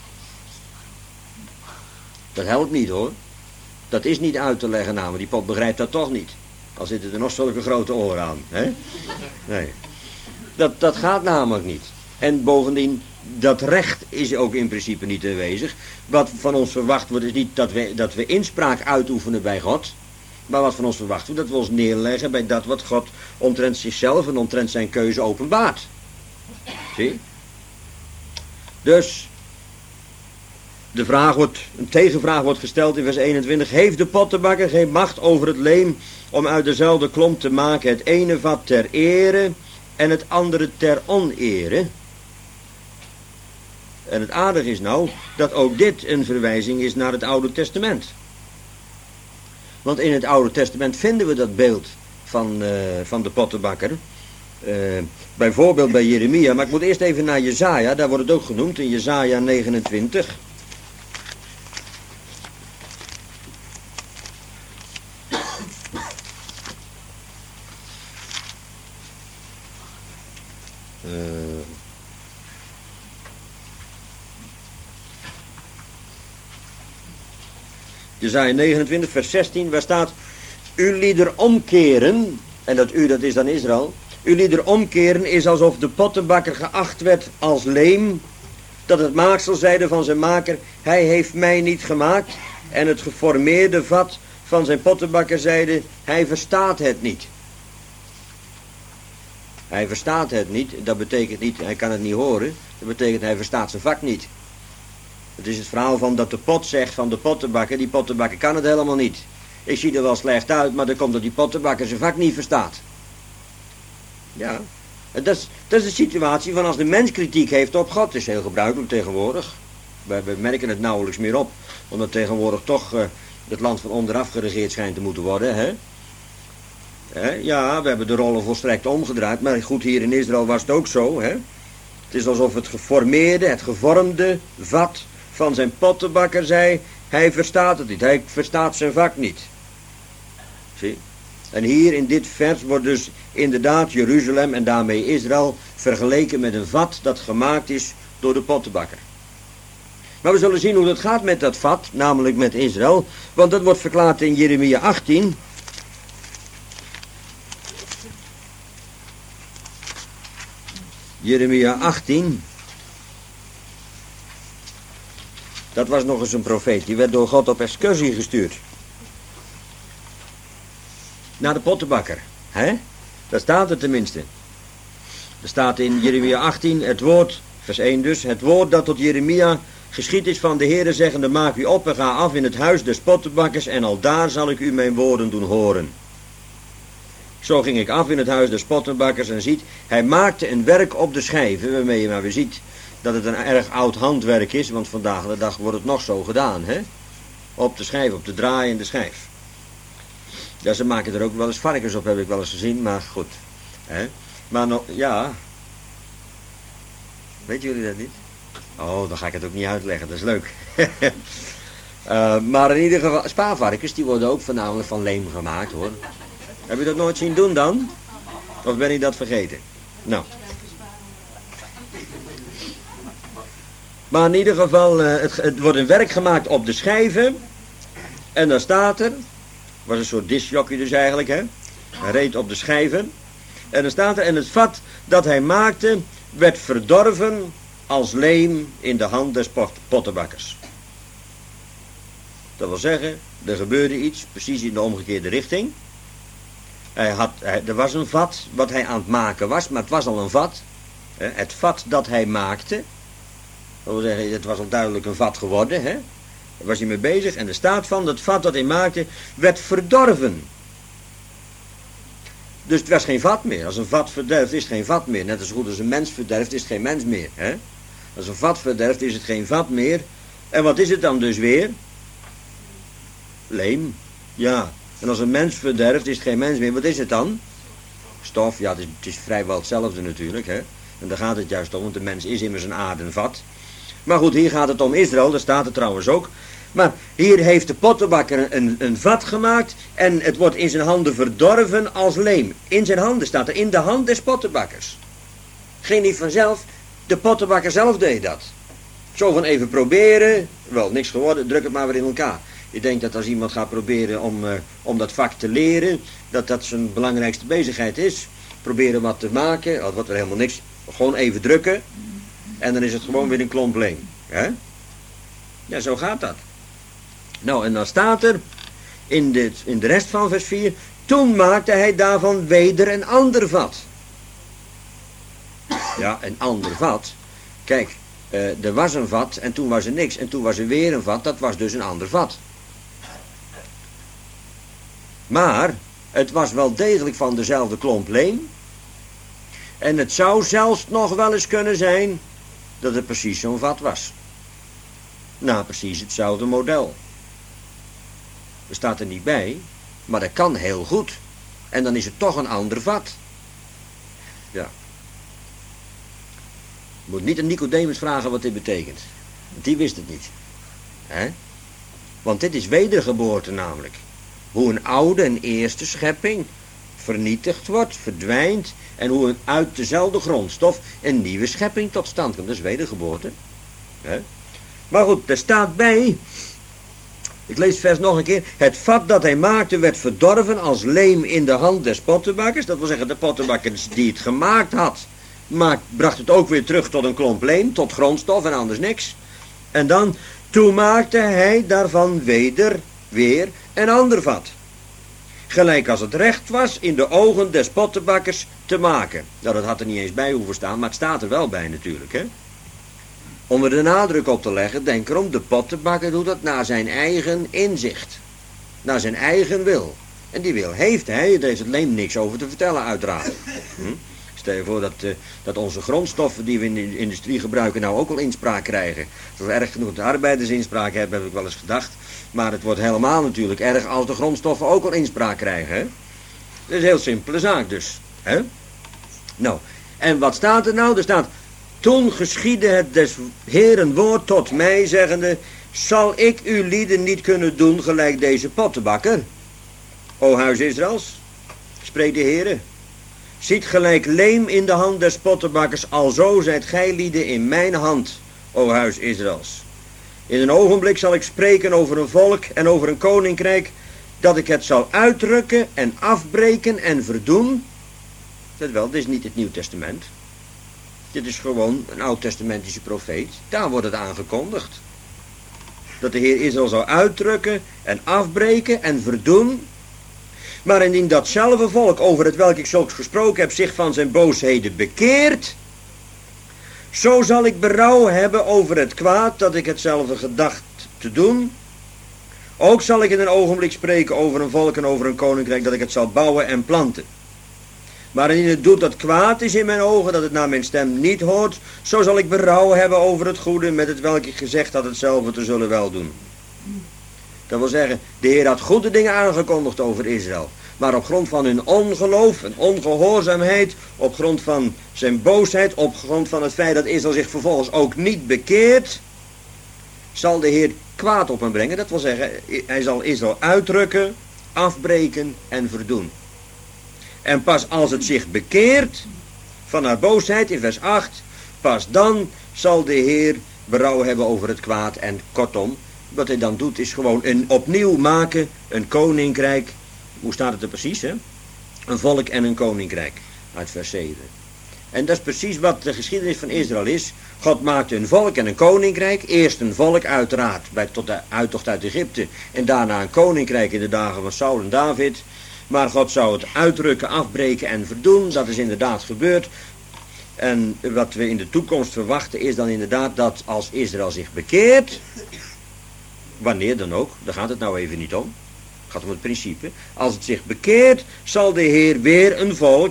Speaker 1: Dat helpt niet hoor. Dat is niet uit te leggen namelijk, die pot begrijpt dat toch niet. Al zitten er nog zulke grote oren aan. Hè? Nee. Dat, dat gaat namelijk niet. En bovendien, dat recht is ook in principe niet aanwezig. Wat van ons verwacht wordt is niet dat we, dat we inspraak uitoefenen bij God. Maar wat van ons verwacht wordt, dat we ons neerleggen bij dat wat God omtrent zichzelf en omtrent zijn keuze openbaart. Zie? Dus, de vraag wordt, een tegenvraag wordt gesteld in vers eenentwintig. Heeft de pottenbakker geen macht over het leem om uit dezelfde klomp te maken het ene vat ter ere en het andere ter onere? En het aardige is nou dat ook dit een verwijzing is naar het Oude Testament. Want in het Oude Testament vinden we dat beeld van, uh, van de pottenbakker. Uh, bijvoorbeeld bij Jeremia, maar ik moet eerst even naar Jesaja, daar wordt het ook genoemd in Jesaja negenentwintig. Uh, Jesaja negenentwintig vers zestien, waar staat, u lieder omkeren, en dat u dat is dan Israël, u lieder omkeren is alsof de pottenbakker geacht werd als leem, dat het maaksel zeide van zijn maker, hij heeft mij niet gemaakt, En het geformeerde vat van zijn pottenbakker zeide, hij verstaat het niet. Hij verstaat het niet, dat betekent niet, hij kan het niet horen. Dat betekent, hij verstaat zijn vak niet. Het is het verhaal van dat de pot zegt van de pottenbakker, die pottenbakker kan het helemaal niet. Ik zie er wel slecht uit, maar dan komt dat die pottenbakker zijn vak niet verstaat. Ja, en dat is, dat is de situatie van als de mens kritiek heeft op God. Dat is heel gebruikelijk tegenwoordig. We, we merken het nauwelijks meer op, omdat tegenwoordig toch uh, het land van onderaf geregeerd schijnt te moeten worden, hè? Hè? Ja, we hebben de rollen volstrekt omgedraaid, maar goed, hier in Israël was het ook zo, hè? Het is alsof het geformeerde, het gevormde vat van zijn pottenbakker zei, hij verstaat het niet, hij verstaat zijn vak niet. Zie? En hier in dit vers wordt dus inderdaad Jeruzalem en daarmee Israël vergeleken met een vat dat gemaakt is door de pottenbakker. Maar we zullen zien hoe dat gaat met dat vat, namelijk met Israël, want dat wordt verklaard in Jeremia achttien. Jeremia achttien. Dat was nog eens een profeet, die werd door God op excursie gestuurd. Naar de pottenbakker, hè? Dat staat er tenminste. Er staat in Jeremia achttien het woord, vers één dus, het woord dat tot Jeremia geschied is van de Heere, zeggende, maak u op en ga af in het huis des pottenbakkers en aldaar zal ik u mijn woorden doen horen. Zo ging ik af in het huis des pottenbakkers en ziet, hij maakte een werk op de schijven, waarmee je maar weer ziet dat het een erg oud handwerk is, want vandaag de dag wordt het nog zo gedaan, hè? Op de schijf, op de draaiende schijf. Ja, ze maken er ook wel eens varkens op, heb ik wel eens gezien, maar goed. Hè? Maar nog, ja. Weet jullie dat niet? Oh, dan ga ik het ook niet uitleggen, dat is leuk. uh, maar in ieder geval, spaarvarkens, die worden ook voornamelijk van leem gemaakt, hoor. Heb je dat nooit zien doen dan? Of ben ik dat vergeten? Nou. Maar in ieder geval, uh, het, het wordt een werk gemaakt op de schijven. En dan staat er, was een soort discjockey dus eigenlijk, hè. Hij reed op de schijven. En dan staat er, en het vat dat hij maakte, werd verdorven als leem in de hand des pot, pottenbakkers. Dat wil zeggen, er gebeurde iets, precies in de omgekeerde richting. Hij had, hij, er was een vat wat hij aan het maken was, maar het was al een vat. Hè, het vat dat hij maakte, dat wil zeggen, het was al duidelijk een vat geworden, hè. Daar was hij mee bezig en er staat van, dat vat dat hij maakte, werd verdorven. Dus het was geen vat meer. Als een vat verderft, is het geen vat meer. Net als goed als een mens verderft, is het geen mens meer. Hè? Als een vat verderft, is het geen vat meer. En wat is het dan dus weer? Leem. Ja. En als een mens verderft, is het geen mens meer. Wat is het dan? Stof. Ja, het is, het is vrijwel hetzelfde natuurlijk. Hè? En daar gaat het juist om, want de mens is immers een aarden vat. Maar goed, hier gaat het om Israël, daar staat het trouwens ook. Maar hier heeft de pottenbakker een, een vat gemaakt en het wordt in zijn handen verdorven als leem. In zijn handen staat er, in de hand des pottenbakkers. Ging niet vanzelf, de pottenbakker zelf deed dat. Zo van even proberen, wel niks geworden, druk het maar weer in elkaar. Ik denk dat als iemand gaat proberen om, uh, om dat vak te leren, dat dat zijn belangrijkste bezigheid is. Proberen wat te maken, dat wordt er helemaal niks, gewoon even drukken en dan is het gewoon weer een klomp leem. Hè? Ja, zo gaat dat. Nou, en dan staat er in de, in de rest van vers vier, toen maakte hij daarvan weder een ander vat. Ja, een ander vat. Kijk, uh, er was een vat en toen was er niks. En toen was er weer een vat, dat was dus een ander vat. Maar, het was wel degelijk van dezelfde klomp leem. En het zou zelfs nog wel eens kunnen zijn dat het precies zo'n vat was. Nou, precies hetzelfde model. Er staat er niet bij, maar dat kan heel goed. En dan is het toch een ander vat. Ja. Je moet niet aan Nicodemus vragen wat dit betekent. Want die wist het niet. Hè? Want dit is wedergeboorte namelijk. Hoe een oude en eerste schepping vernietigd wordt, verdwijnt. En hoe een uit dezelfde grondstof een nieuwe schepping tot stand komt. Dat is wedergeboorte. Hè? Maar goed, er staat bij, ik lees het vers nog een keer, het vat dat hij maakte werd verdorven als leem in de hand des pottenbakkers. Dat wil zeggen, de pottenbakker die het gemaakt had, maakt, bracht het ook weer terug tot een klomp leem, tot grondstof en anders niks. En dan, Toen maakte hij daarvan weder weer een ander vat. Gelijk als het recht was in de ogen des pottenbakkers te maken. Nou, dat had er niet eens bij hoeven staan, maar het staat er wel bij natuurlijk, hè. Om er de nadruk op te leggen, denk erom, de pottenbakker doet dat naar zijn eigen inzicht. Naar zijn eigen wil. En die wil heeft hij, daar heeft het leem niks over te vertellen uiteraard. Hm? Stel je voor dat, uh, dat onze grondstoffen die we in de industrie gebruiken nou ook al inspraak krijgen. Dat we erg genoeg de arbeiders inspraak hebben, heb ik wel eens gedacht. Maar het wordt helemaal natuurlijk erg als de grondstoffen ook al inspraak krijgen. Hè? Dat is een heel simpele zaak dus. Hè? Nou, en wat staat er nou? Er staat, toen geschiedde het des Heeren woord tot mij, zeggende, zal ik uw lieden niet kunnen doen gelijk deze pottenbakker? O huis Israëls, spreekt de Heere. Ziet gelijk leem in de hand des pottenbakkers, alzo zijt gij lieden in mijn hand, o huis Israëls. In een ogenblik zal ik spreken over een volk en over een koninkrijk, dat ik het zal uitdrukken en afbreken en verdoen. Dat wel, dit is niet het Nieuw Testament. Dit is gewoon een oud-testamentische profeet. Daar wordt het aangekondigd. Dat de Heer Israël zou uitdrukken en afbreken en verdoen. Maar indien datzelfde volk over het welk ik zulks gesproken heb zich van zijn boosheden bekeert, zo zal ik berouw hebben over het kwaad dat ik hetzelfde gedacht te doen. Ook zal ik in een ogenblik spreken over een volk en over een koninkrijk dat ik het zal bouwen en planten. Maar indien het doet dat kwaad is in mijn ogen, dat het naar mijn stem niet hoort, zo zal ik berouw hebben over het goede met het welk ik gezegd had hetzelfde te zullen wel doen. Dat wil zeggen, de Heer had goede dingen aangekondigd over Israël. Maar op grond van hun ongeloof en ongehoorzaamheid, op grond van zijn boosheid, op grond van het feit dat Israël zich vervolgens ook niet bekeert, zal de Heer kwaad op hem brengen. Dat wil zeggen, hij zal Israël uitdrukken, afbreken en verdoen. En pas als het zich bekeert van haar boosheid in vers acht, pas dan zal de Heer berouw hebben over het kwaad. En kortom, wat hij dan doet is gewoon een opnieuw maken, een koninkrijk. Hoe staat het er precies, hè? Een volk en een koninkrijk, uit vers zeven. En dat is precies wat de geschiedenis van Israël is. God maakte een volk en een koninkrijk. Eerst een volk uiteraard, bij, tot de uittocht uit Egypte. En daarna een koninkrijk in de dagen van Saul en David. Maar God zou het uitdrukken, afbreken en verdoen. Dat is inderdaad gebeurd. En wat we in de toekomst verwachten is dan inderdaad dat als Israël zich bekeert, wanneer dan ook, daar gaat het nou even niet om. Het gaat om het principe. Als het zich bekeert, zal de Heer weer een volk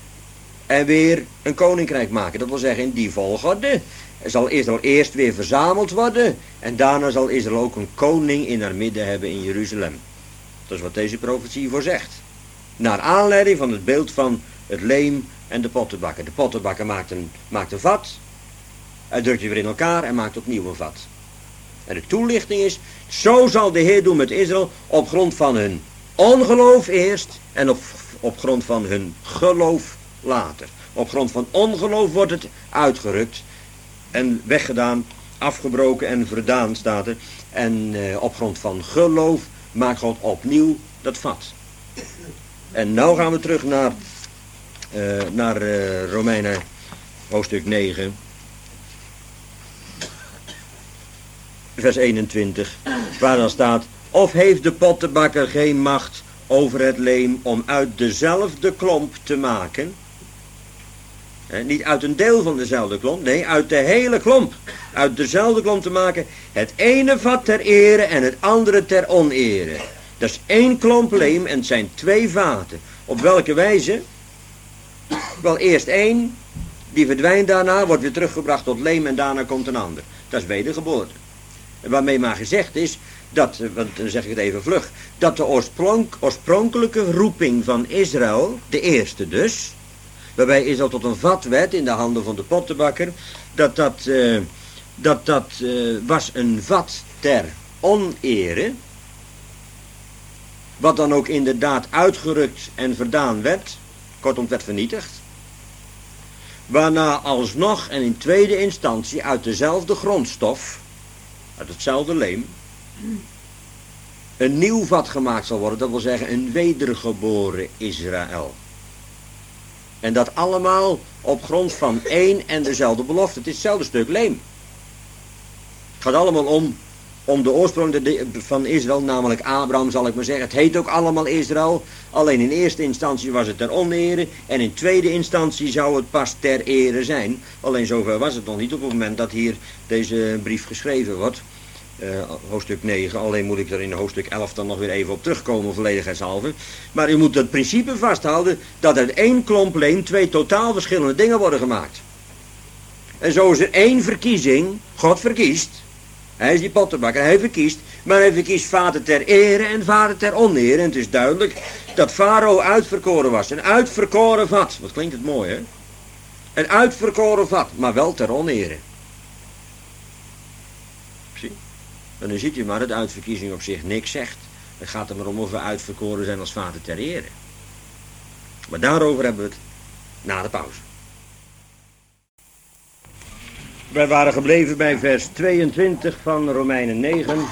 Speaker 1: en weer een koninkrijk maken. Dat wil zeggen, in die volgorde zal Israël eerst weer verzameld worden. En daarna zal Israël ook een koning in haar midden hebben in Jeruzalem. Dat is wat deze profetie voorzegt. Naar aanleiding van het beeld van het leem en de pottenbakker. De pottenbakker maakt een, maakt een vat. Hij drukt je weer in elkaar en maakt opnieuw een vat. En de toelichting is, zo zal de Heer doen met Israël op grond van hun ongeloof eerst en op, op grond van hun geloof later. Op grond van ongeloof wordt het uitgerukt en weggedaan, afgebroken en verdaan staat er. En uh, op grond van geloof maakt God opnieuw dat vat. En nou gaan we terug naar, uh, naar uh, Romeinen hoofdstuk negen. Vers eenentwintig, waar dan staat, of heeft de pottenbakker geen macht over het leem om uit dezelfde klomp te maken? He, niet uit een deel van dezelfde klomp, nee, uit de hele klomp. Uit dezelfde klomp te maken, het ene vat ter ere en het andere ter onere. Dat is één klomp leem en het zijn twee vaten. Op welke wijze? Wel, eerst één, die verdwijnt daarna, wordt weer teruggebracht tot leem en daarna komt een ander. Dat is wedergeboorte. Waarmee maar gezegd is, dat, want dan zeg ik het even vlug, dat de oorsprong, oorspronkelijke roeping van Israël, de eerste dus, waarbij Israël tot een vat werd in de handen van de pottenbakker, dat dat, uh, dat, dat uh, was een vat ter onere, wat dan ook inderdaad uitgerukt en verdaan werd, kortom werd vernietigd, waarna alsnog en in tweede instantie uit dezelfde grondstof, uit hetzelfde leem, een nieuw vat gemaakt zal worden, dat wil zeggen een wedergeboren Israël. En dat allemaal op grond van één en dezelfde belofte. Het is hetzelfde stuk leem. Het gaat allemaal om om de oorsprong van Israël, namelijk Abraham zal ik maar zeggen. Het heet ook allemaal Israël, alleen in eerste instantie was het ter onere en in tweede instantie zou het pas ter ere zijn. Alleen zover was het nog niet op het moment dat hier deze brief geschreven wordt. Uh, hoofdstuk negen, alleen moet ik er in hoofdstuk elf dan nog weer even op terugkomen, volledigheidshalve. Maar u moet het principe vasthouden dat uit één klomp leem twee totaal verschillende dingen worden gemaakt. En zo is er één verkiezing, God verkiest. Hij is die pottenbakker, hij verkiest, maar hij verkiest vader ter ere en vader ter onere. En het is duidelijk dat Farao uitverkoren was. Een uitverkoren vat, wat klinkt het mooi hè? Een uitverkoren vat, maar wel ter onere. Zie? En dan ziet u maar dat uitverkiezing op zich niks zegt. Het gaat er maar om of we uitverkoren zijn als vader ter ere. Maar daarover hebben we het na de pauze. Wij waren gebleven bij vers tweeëntwintig van Romeinen negen.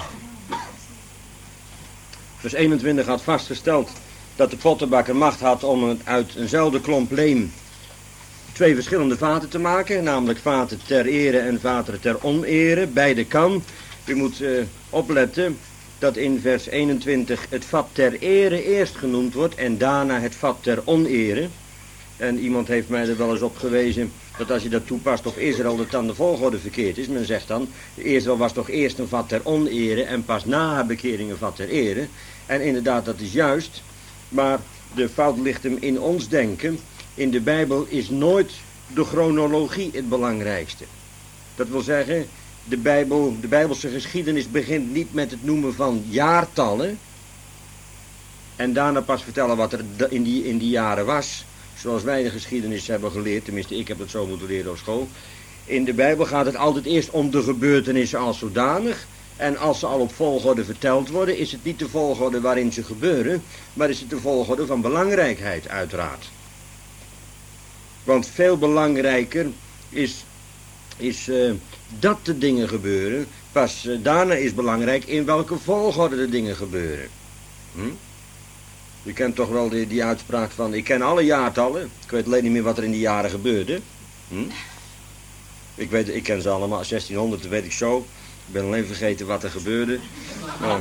Speaker 1: Vers eenentwintig had vastgesteld dat de pottenbakker macht had om het uit eenzelfde klomp leem twee verschillende vaten te maken. Namelijk vaten ter ere en vaten ter onere. Beide kan. U moet uh, opletten dat in vers eenentwintig het vat ter ere eerst genoemd wordt en daarna het vat ter onere. En iemand heeft mij er wel eens op gewezen dat als je dat toepast op Israël, dat dan de volgorde verkeerd is. Men zegt dan, Israël was toch eerst een vat ter onere en pas na haar bekering een vat ter ere. En inderdaad, dat is juist. Maar de fout ligt hem in ons denken. In de Bijbel is nooit de chronologie het belangrijkste. Dat wil zeggen, de, Bijbel, de Bijbelse geschiedenis begint niet met het noemen van jaartallen. En daarna pas vertellen wat er in die, in die jaren was. Zoals wij de geschiedenis hebben geleerd, tenminste ik heb het zo moeten leren op school. In de Bijbel gaat het altijd eerst om de gebeurtenissen als zodanig. En als ze al op volgorde verteld worden, is het niet de volgorde waarin ze gebeuren, maar is het de volgorde van belangrijkheid uiteraard. Want veel belangrijker is, is uh, dat de dingen gebeuren. Pas uh, daarna is belangrijk in welke volgorde de dingen gebeuren. Hm? U kent toch wel die, die uitspraak van, ik ken alle jaartallen. Ik weet alleen niet meer wat er in die jaren gebeurde. Hm? Ik, weet, ik ken ze allemaal, zestienhonderd, dat weet ik zo. Ik ben alleen vergeten wat er gebeurde. Maar...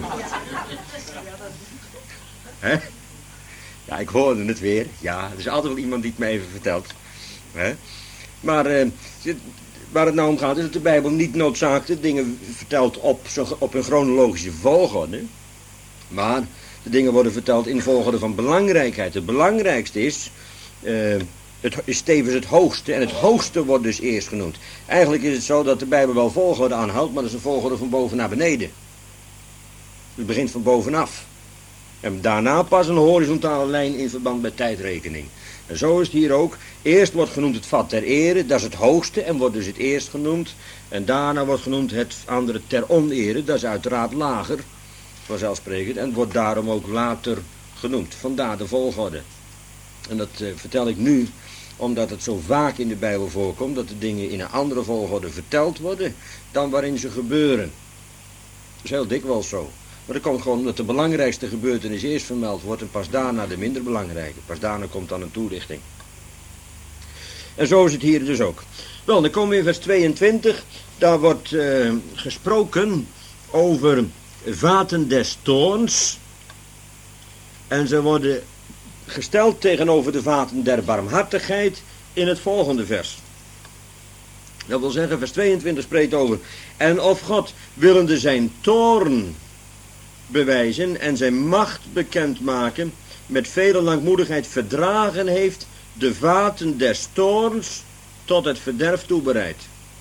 Speaker 1: Hè? Ja, ik hoorde het weer. Ja, er is altijd wel iemand die het me even vertelt. Hè? Maar eh, waar het nou om gaat is dat de Bijbel niet noodzakelijk dingen vertelt op, zo, op een chronologische volgorde. Maar de dingen worden verteld in volgorde van belangrijkheid. Het belangrijkste is, uh, het is tevens het hoogste. En het hoogste wordt dus eerst genoemd. Eigenlijk is het zo dat de Bijbel wel volgorde aanhoudt, maar dat is een volgorde van boven naar beneden. Het begint van bovenaf. En daarna pas een horizontale lijn in verband met tijdrekening. En zo is het hier ook. Eerst wordt genoemd het vat ter ere, dat is het hoogste en wordt dus het eerst genoemd. En daarna wordt genoemd het andere ter onere, dat is uiteraard lager. Vanzelfsprekend, en wordt daarom ook later genoemd. Vandaar de volgorde. En dat uh, vertel ik nu, omdat het zo vaak in de Bijbel voorkomt, dat de dingen in een andere volgorde verteld worden, dan waarin ze gebeuren. Dat is heel dikwijls zo. Maar dat komt gewoon omdat de belangrijkste gebeurtenis eerst vermeld wordt, en pas daarna de minder belangrijke. Pas daarna komt dan een toelichting. En zo is het hier dus ook. Wel, dan komen we in vers tweeëntwintig. Daar wordt uh, gesproken over vaten des toorns. En ze worden gesteld tegenover de vaten der barmhartigheid in het volgende vers. Dat wil zeggen, vers tweeëntwintig spreekt over: en of God willende zijn toorn bewijzen en zijn macht bekendmaken, met vele langmoedigheid verdragen heeft de vaten des toorns tot het verderf toebereid.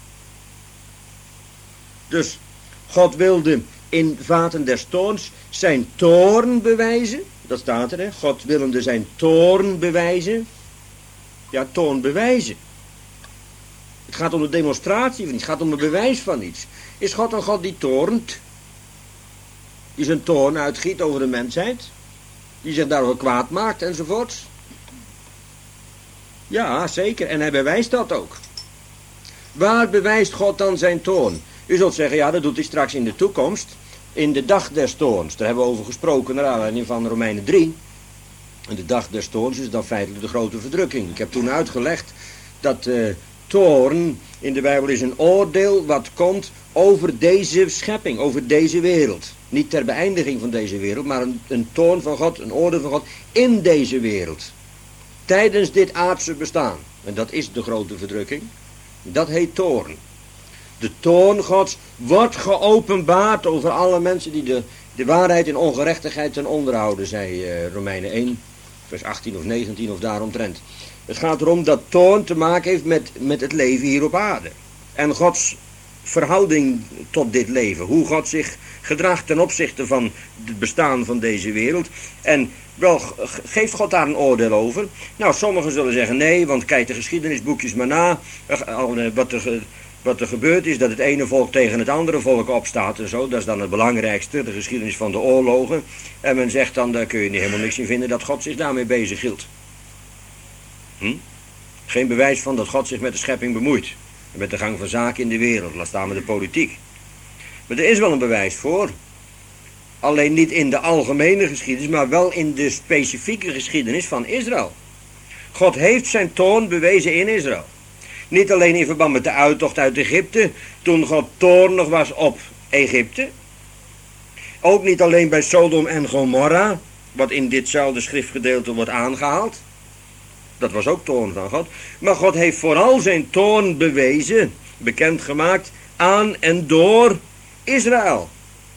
Speaker 1: Dus God wilde in vaten des toorns zijn toorn bewijzen. Dat staat er, hè. God willende zijn toorn bewijzen. Ja, toorn bewijzen. Het gaat om de demonstratie van iets. Het gaat om een bewijs van iets. Is God een God die toornt? Die zijn toorn uitgiet over de mensheid? Die zich daarover kwaad maakt enzovoorts? Ja, zeker. En hij bewijst dat ook. Waar bewijst God dan zijn toorn? U zult zeggen, ja, dat doet hij straks in de toekomst. In de dag des toorns. Daar hebben we over gesproken naar aanleiding van Romeinen drie. En de dag des toorns is dan feitelijk de grote verdrukking. Ik heb toen uitgelegd dat uh, toorn in de Bijbel is een oordeel wat komt over deze schepping, over deze wereld. Niet ter beëindiging van deze wereld, maar een, een toorn van God, een oordeel van God in deze wereld. Tijdens dit aardse bestaan. En dat is de grote verdrukking. Dat heet toorn. De toorn Gods wordt geopenbaard over alle mensen die de, de waarheid en ongerechtigheid ten onder houden, zei uh, Romeinen één, vers achttien of negentien of daaromtrent. Het gaat erom dat toorn te maken heeft met, met het leven hier op aarde. En Gods verhouding tot dit leven. Hoe God zich gedraagt ten opzichte van het bestaan van deze wereld. En wel, geeft God daar een oordeel over? Nou, sommigen zullen zeggen nee, want kijk de geschiedenisboekjes maar na. Wat er, wat er gebeurt is dat het ene volk tegen het andere volk opstaat en zo. Dat is dan het belangrijkste, de geschiedenis van de oorlogen. En men zegt dan, daar kun je niet helemaal niks in vinden dat God zich daarmee bezig hield. Hm? Geen bewijs van dat God zich met de schepping bemoeit. En met de gang van zaken in de wereld, laat staan met de politiek. Maar er is wel een bewijs voor. Alleen niet in de algemene geschiedenis, maar wel in de specifieke geschiedenis van Israël. God heeft zijn toorn bewezen in Israël. Niet alleen in verband met de uittocht uit Egypte, toen God toornig was op Egypte. Ook niet alleen bij Sodom en Gomorra, wat in ditzelfde schriftgedeelte wordt aangehaald. Dat was ook toorn van God. Maar God heeft vooral zijn toorn bewezen, bekendgemaakt, aan en door Israël.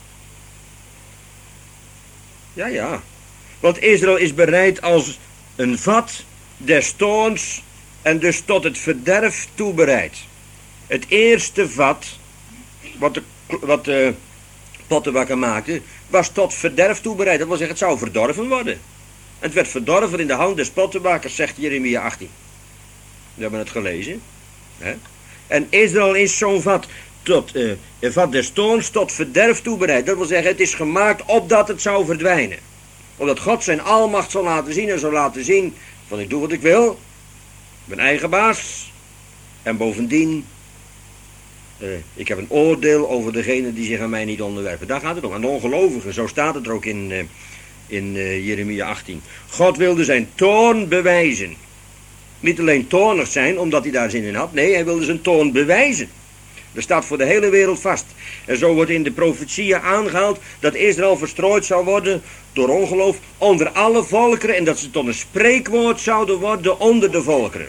Speaker 1: Ja, ja. Want Israël is bereid als een vat des toorns en dus tot het verderf toebereid. Het eerste vat, wat de, wat de pottenbakker maakte, was tot verderf toebereid. Dat wil zeggen, het zou verdorven worden. Het werd verdorven in de hand des pottenbakkers, zegt Jeremia achttien. We hebben het gelezen. Hè? En Israël is zo'n vat, tot, uh, een vat des toorns tot verderf toebereid. Dat wil zeggen, het is gemaakt opdat het zou verdwijnen. Omdat God zijn almacht zal laten zien en zal laten zien van ik doe wat ik wil. Ik ben eigen baas. En bovendien, uh, ik heb een oordeel over degenen die zich aan mij niet onderwerpen. Daar gaat het om. Aan de ongelovigen, zo staat het er ook in... Uh, In uh, Jeremia achttien. God wilde zijn toorn bewijzen. Niet alleen toornig zijn, omdat hij daar zin in had. Nee, hij wilde zijn toorn bewijzen. Dat staat voor de hele wereld vast. En zo wordt in de profetieën aangehaald dat Israël verstrooid zou worden door ongeloof onder alle volkeren. En dat ze tot een spreekwoord zouden worden onder de volkeren.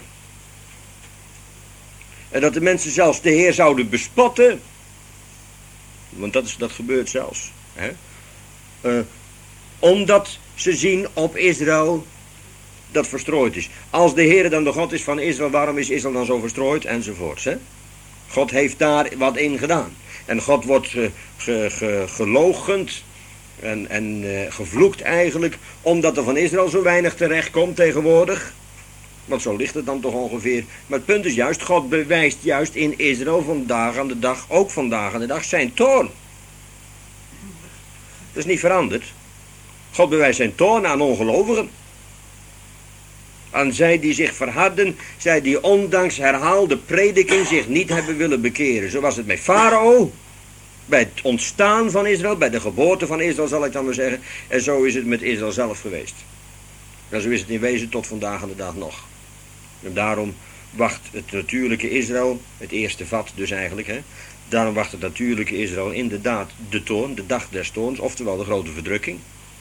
Speaker 1: En dat de mensen zelfs de Heer zouden bespotten. Want dat, is, dat gebeurt zelfs. Hè? Uh, Omdat ze zien op Israël dat verstrooid is. Als de Heer dan de God is van Israël, waarom is Israël dan zo verstrooid? Enzovoorts. Hè? God heeft daar wat in gedaan. En God wordt ge, ge, ge, geloochend en, en uh, gevloekt eigenlijk, omdat er van Israël zo weinig terecht komt tegenwoordig. Want zo ligt het dan toch ongeveer. Maar het punt is juist, God bewijst juist in Israël vandaag aan de dag, ook vandaag aan de dag, zijn toorn. Dat is niet veranderd. God bewijst zijn toorn aan ongelovigen. Aan zij die zich verharden, zij die ondanks herhaalde prediking zich niet hebben willen bekeren. Zo was het met Farao, bij het ontstaan van Israël, bij de geboorte van Israël zal ik dan maar zeggen. En zo is het met Israël zelf geweest. En zo is het in wezen tot vandaag aan de dag nog. En daarom wacht het natuurlijke Israël, het eerste vat dus eigenlijk, hè. Daarom wacht het natuurlijke Israël inderdaad de toorn, de dag des toorns, oftewel de grote verdrukking.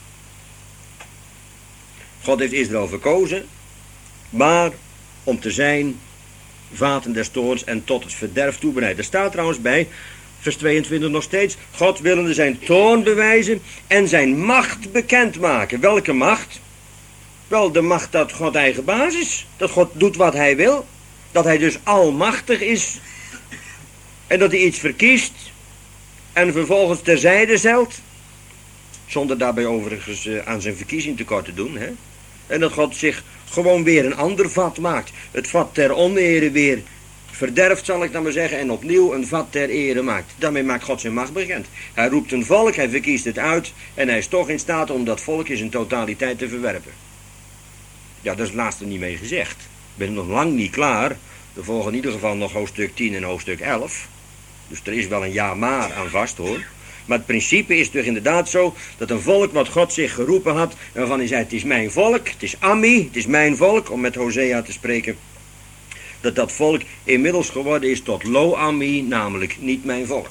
Speaker 1: God heeft Israël verkozen, maar om te zijn vaten des toorns en tot het verderf toebereid. Er staat trouwens bij, vers tweeëntwintig nog steeds, God willende zijn toorn bewijzen en zijn macht bekendmaken. Welke macht? Wel, de macht dat God eigen baas is. Dat God doet wat hij wil. Dat hij dus almachtig is. En dat hij iets verkiest en vervolgens terzijde zelt. Zonder daarbij overigens uh, aan zijn verkiezing tekort te doen. Hè? En dat God zich gewoon weer een ander vat maakt. Het vat ter onere weer verderft, zal ik dan maar zeggen. En opnieuw een vat ter ere maakt. Daarmee maakt God zijn macht bekend. Hij roept een volk, hij verkiest het uit. En hij is toch in staat om dat volk in zijn totaliteit te verwerpen. Ja, dat is het laatste niet mee gezegd. Ik ben nog lang niet klaar. Er volgen in ieder geval nog hoofdstuk tien en hoofdstuk elf. Dus er is wel een ja maar aan vast hoor. Maar het principe is toch inderdaad zo dat een volk wat God zich geroepen had, en waarvan hij zei het is mijn volk, het is Ammi, het is mijn volk, om met Hosea te spreken. dat dat volk inmiddels geworden is tot Lo-Ami, namelijk niet mijn volk.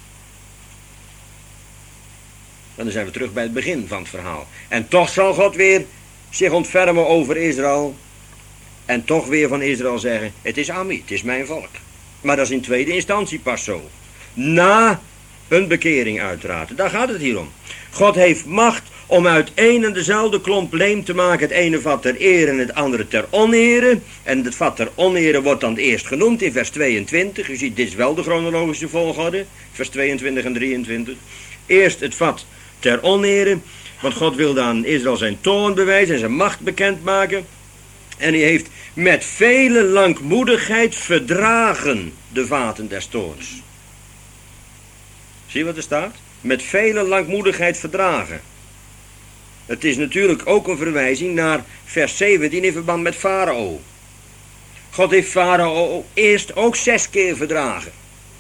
Speaker 1: En dan zijn we terug bij het begin van het verhaal. En toch zal God weer zich ontfermen over Israël. En toch weer van Israël zeggen, het is Ami, het is mijn volk. Maar dat is in tweede instantie pas zo. Na hun bekering uiteraard. Daar gaat het hier om. God heeft macht om uit één en dezelfde klomp leem te maken. Het ene vat ter ere en het andere ter onere. En het vat ter onere wordt dan eerst genoemd in vers tweeëntwintig. U ziet, dit is wel de chronologische volgorde. Vers tweeëntwintig en drieëntwintig. Eerst het vat ter onere. Want God wilde aan Israël zijn toorn bewijzen en zijn macht bekendmaken. En hij heeft met vele langmoedigheid verdragen de vaten des toorns. Zie je wat er staat? Met vele langmoedigheid verdragen. Het is natuurlijk ook een verwijzing naar vers zeventien in verband met Farao. God heeft Farao eerst ook zes keer verdragen.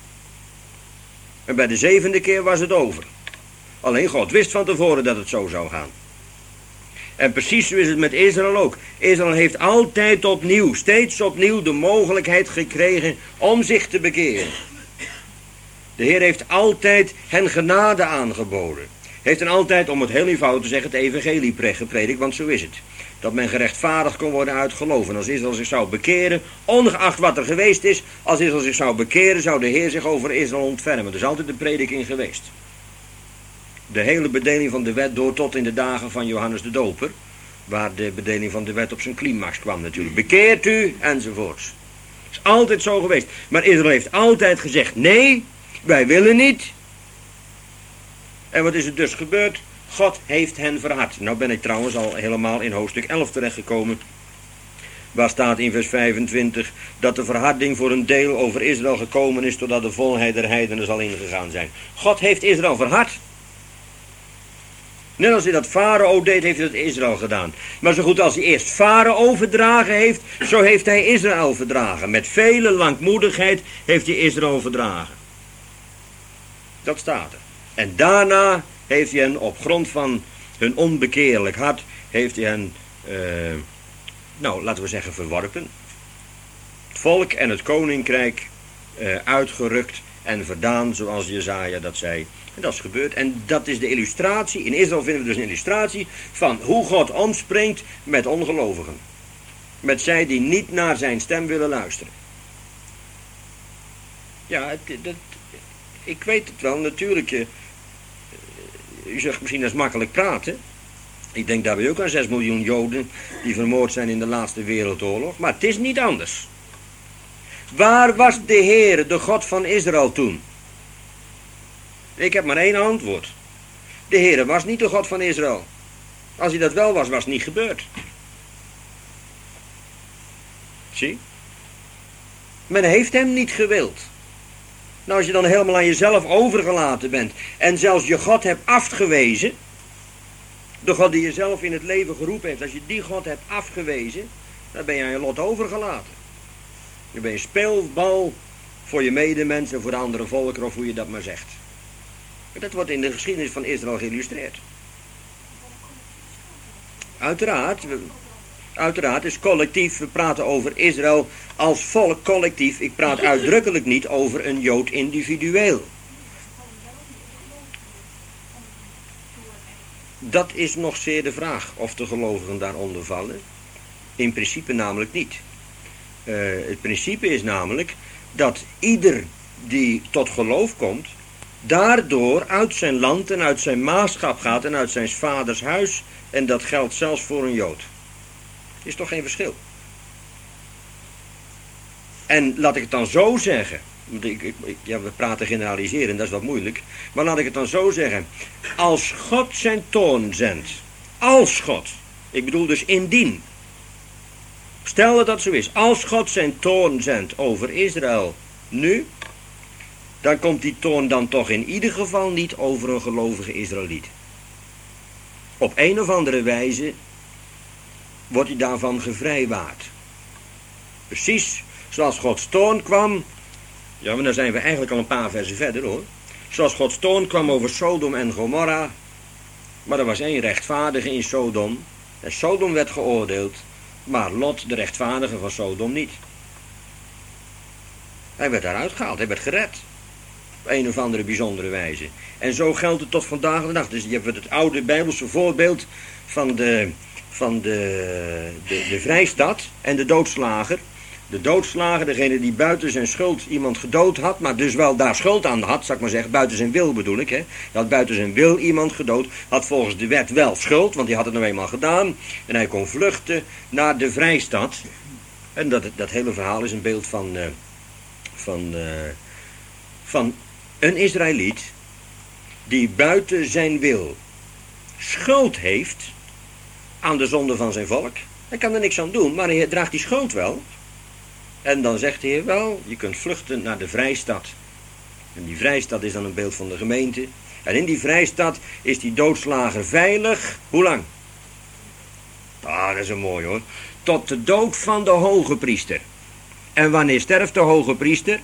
Speaker 1: En bij de zevende keer was het over. Alleen God wist van tevoren dat het zo zou gaan. En precies zo is het met Israël ook. Israël heeft altijd opnieuw, steeds opnieuw de mogelijkheid gekregen om zich te bekeren. De Heer heeft altijd hen genade aangeboden. Heeft hen altijd, om het heel eenvoudig te zeggen, het evangelie gepredikt, want zo is het. Dat men gerechtvaardigd kon worden uit geloof. En als Israël zich zou bekeren, ongeacht wat er geweest is, als Israël zich zou bekeren, zou de Heer zich over Israël ontfermen. Dat is altijd de prediking geweest. De hele bedeling van de wet door tot in de dagen van Johannes de Doper, waar de bedeling van de wet op zijn climax kwam natuurlijk. Bekeert u, enzovoorts. Het is altijd zo geweest. Maar Israël heeft altijd gezegd, nee, wij willen niet. En wat is er dus gebeurd? God heeft hen verhard. Nou ben ik trouwens al helemaal in hoofdstuk elf terechtgekomen. Waar staat in vers vijfentwintig dat de verharding voor een deel over Israël gekomen is, totdat de volheid der heidenen zal ingegaan zijn. God heeft Israël verhard. Net als hij dat Farao deed, heeft hij dat Israël gedaan. Maar zo goed als hij eerst Farao verdragen heeft, zo heeft hij Israël verdragen. Met vele langmoedigheid heeft hij Israël verdragen. Dat staat er. En daarna heeft hij hen op grond van hun onbekeerlijk hart, heeft hij hen, uh, nou laten we zeggen, verworpen. Het volk en het koninkrijk uh, uitgerukt en verdaan, zoals Jesaja dat zei. En dat is gebeurd. En dat is de illustratie. In Israël vinden we dus een illustratie van hoe God omspringt met ongelovigen. Met zij die niet naar zijn stem willen luisteren. Ja, het, dat, ik weet het wel, natuurlijk. Uh, u zegt misschien dat is makkelijk praten. Ik denk daarbij ook aan zes miljoen Joden die vermoord zijn in de laatste wereldoorlog. Maar het is niet anders. Waar was de Heer, de God van Israël toen? Ik heb maar één antwoord. De Heer was niet de God van Israël. Als hij dat wel was, was het niet gebeurd. Zie? Men heeft hem niet gewild. Nou, als je dan helemaal aan jezelf overgelaten bent en zelfs je God hebt afgewezen, de God die je zelf in het leven geroepen heeft, als je die God hebt afgewezen, dan ben je aan je lot overgelaten. Je bent een speelbal voor je medemens en voor de andere volkeren, of hoe je dat maar zegt. Dat wordt in de geschiedenis van Israël geïllustreerd. Uiteraard, uiteraard is collectief, we praten over Israël als volk collectief. Ik praat uitdrukkelijk niet over een Jood individueel. Dat is nog zeer de vraag of de gelovigen daaronder vallen. In principe namelijk niet. Uh, het principe is namelijk dat ieder die tot geloof komt, daardoor uit zijn land en uit zijn maatschap gaat en uit zijn vaders huis. En dat geldt zelfs voor een Jood. Is toch geen verschil? En laat ik het dan zo zeggen. Ik, ik, ja, we praten generaliseren, dat is wat moeilijk. Maar laat ik het dan zo zeggen. Als God zijn toorn zendt. Als God. Ik bedoel dus indien. Stel dat dat zo is. Als God zijn toorn zendt over Israël nu, dan komt die toorn dan toch in ieder geval niet over een gelovige Israëliet. Op een of andere wijze wordt hij daarvan gevrijwaard. Precies zoals Gods toorn kwam. Ja, maar dan zijn we eigenlijk al een paar versen verder hoor. Zoals Gods toorn kwam over Sodom en Gomorra. Maar er was één rechtvaardige in Sodom. En Sodom werd geoordeeld. Maar Lot, de rechtvaardige van Sodom, niet. Hij werd daaruit gehaald, hij werd gered. Op een of andere bijzondere wijze. En zo geldt het tot vandaag de dag. Dus je hebt het oude Bijbelse voorbeeld van de, van de, de, de vrijstad en de doodslager. De doodslager, degene die buiten zijn schuld iemand gedood had, maar dus wel daar schuld aan had, zal ik maar zeggen, buiten zijn wil bedoel ik. Hè. Hij had buiten zijn wil iemand gedood, had volgens de wet wel schuld, want hij had het nou eenmaal gedaan. En hij kon vluchten naar de vrijstad. En dat, dat hele verhaal is een beeld van, uh, van, uh, van een Israëliet die buiten zijn wil schuld heeft aan de zonde van zijn volk. Hij kan er niks aan doen, maar hij draagt die schuld wel. En dan zegt de Heer wel, je kunt vluchten naar de vrijstad. En die vrijstad is dan een beeld van de gemeente. En in die vrijstad is die doodslager veilig. Hoe lang? Ah, dat is een mooi hoor. Tot de dood van de hoge priester. En wanneer sterft de hoge priester?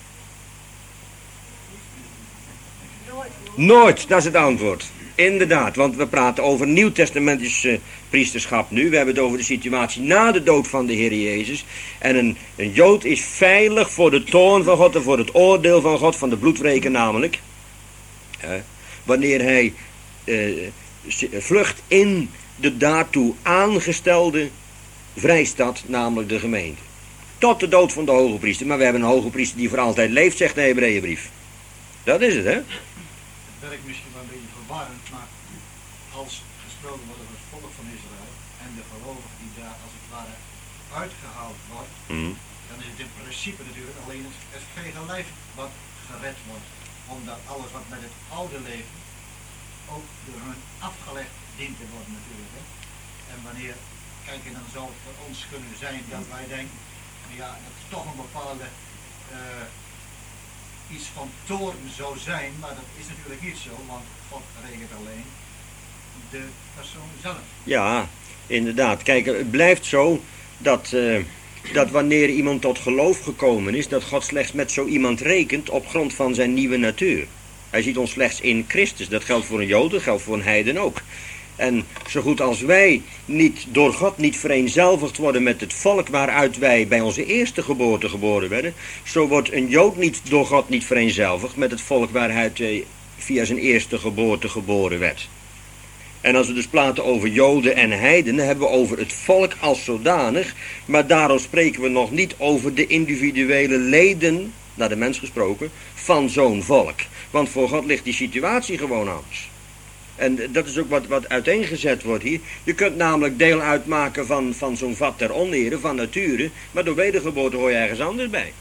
Speaker 1: Nooit, dat is het antwoord. Inderdaad, want we praten over nieuwtestamentisch uh, priesterschap nu. We hebben het over de situatie na de dood van de Heer Jezus. En een, een Jood is veilig voor de toorn van God en voor het oordeel van God, van de bloedwreker namelijk. Uh, wanneer hij uh, vlucht in de daartoe aangestelde vrijstad, namelijk de gemeente. Tot de dood van de hoge priester. Maar we hebben een hoge priester die voor altijd leeft, zegt de Hebreeënbrief. Dat is het, hè?
Speaker 3: Het werkt misschien wel een beetje verwarrend, maar als gesproken wordt over het volk van Israël en de gelovigen die daar als het ware uitgehaald wordt, mm. dan is het in principe natuurlijk alleen het, het vege lijf wat gered wordt. Omdat alles wat met het oude leven ook door hun afgelegd dient te worden natuurlijk. Hè. En wanneer, kijk, en dan zou het voor ons kunnen zijn dat wij denken, ja, dat is toch een bepaalde uh, iets van toorn zou zijn, maar dat is natuurlijk niet zo, want God regelt alleen de persoon zelf.
Speaker 1: Ja, inderdaad. Kijk, het blijft zo dat, uh, dat wanneer iemand tot geloof gekomen is, dat God slechts met zo iemand rekent op grond van zijn nieuwe natuur. Hij ziet ons slechts in Christus. Dat geldt voor een Jood, dat geldt voor een heiden ook. En zo goed als wij niet door God niet vereenzelvigd worden met het volk waaruit wij bij onze eerste geboorte geboren werden, zo wordt een Jood niet door God niet vereenzelvigd met het volk waaruit hij via zijn eerste geboorte geboren werd. En als we dus praten over Joden en heidenen, hebben we over het volk als zodanig, maar daarom spreken we nog niet over de individuele leden, naar de mens gesproken, van zo'n volk. Want voor God ligt die situatie gewoon anders. En dat is ook wat, wat uiteengezet wordt hier. Je kunt namelijk deel uitmaken van, van zo'n vat der onere, van nature, maar door wedergeboorte hoor je ergens anders bij.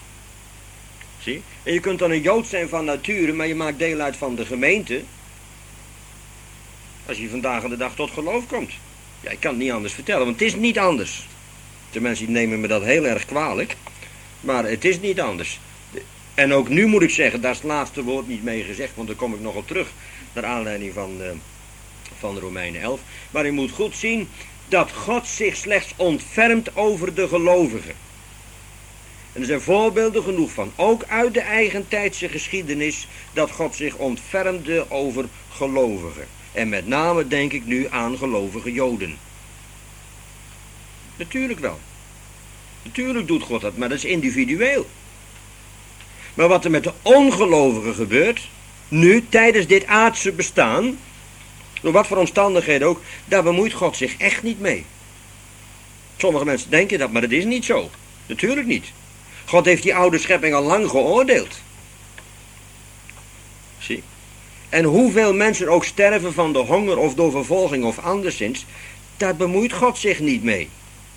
Speaker 1: Zie? En je kunt dan een Jood zijn van nature, maar je maakt deel uit van de gemeente. Als je vandaag aan de dag tot geloof komt. Ja, ik kan het niet anders vertellen, want het is niet anders. De mensen nemen me dat heel erg kwalijk, maar het is niet anders. En ook nu moet ik zeggen, daar is het laatste woord niet mee gezegd, want daar kom ik nog op terug. Naar aanleiding van, uh, van Romeinen elf. Maar u moet goed zien dat God zich slechts ontfermt over de gelovigen. En er zijn voorbeelden genoeg van, ook uit de eigentijdse geschiedenis, dat God zich ontfermde over gelovigen. En met name denk ik nu aan gelovige Joden. Natuurlijk wel. Natuurlijk doet God dat, maar dat is individueel. Maar wat er met de ongelovigen gebeurt, nu, tijdens dit aardse bestaan, door wat voor omstandigheden ook, daar bemoeit God zich echt niet mee. Sommige mensen denken dat, maar dat is niet zo. Natuurlijk niet. God heeft die oude schepping al lang geoordeeld. Zie. En hoeveel mensen ook sterven van de honger of door vervolging of anderszins, daar bemoeit God zich niet mee.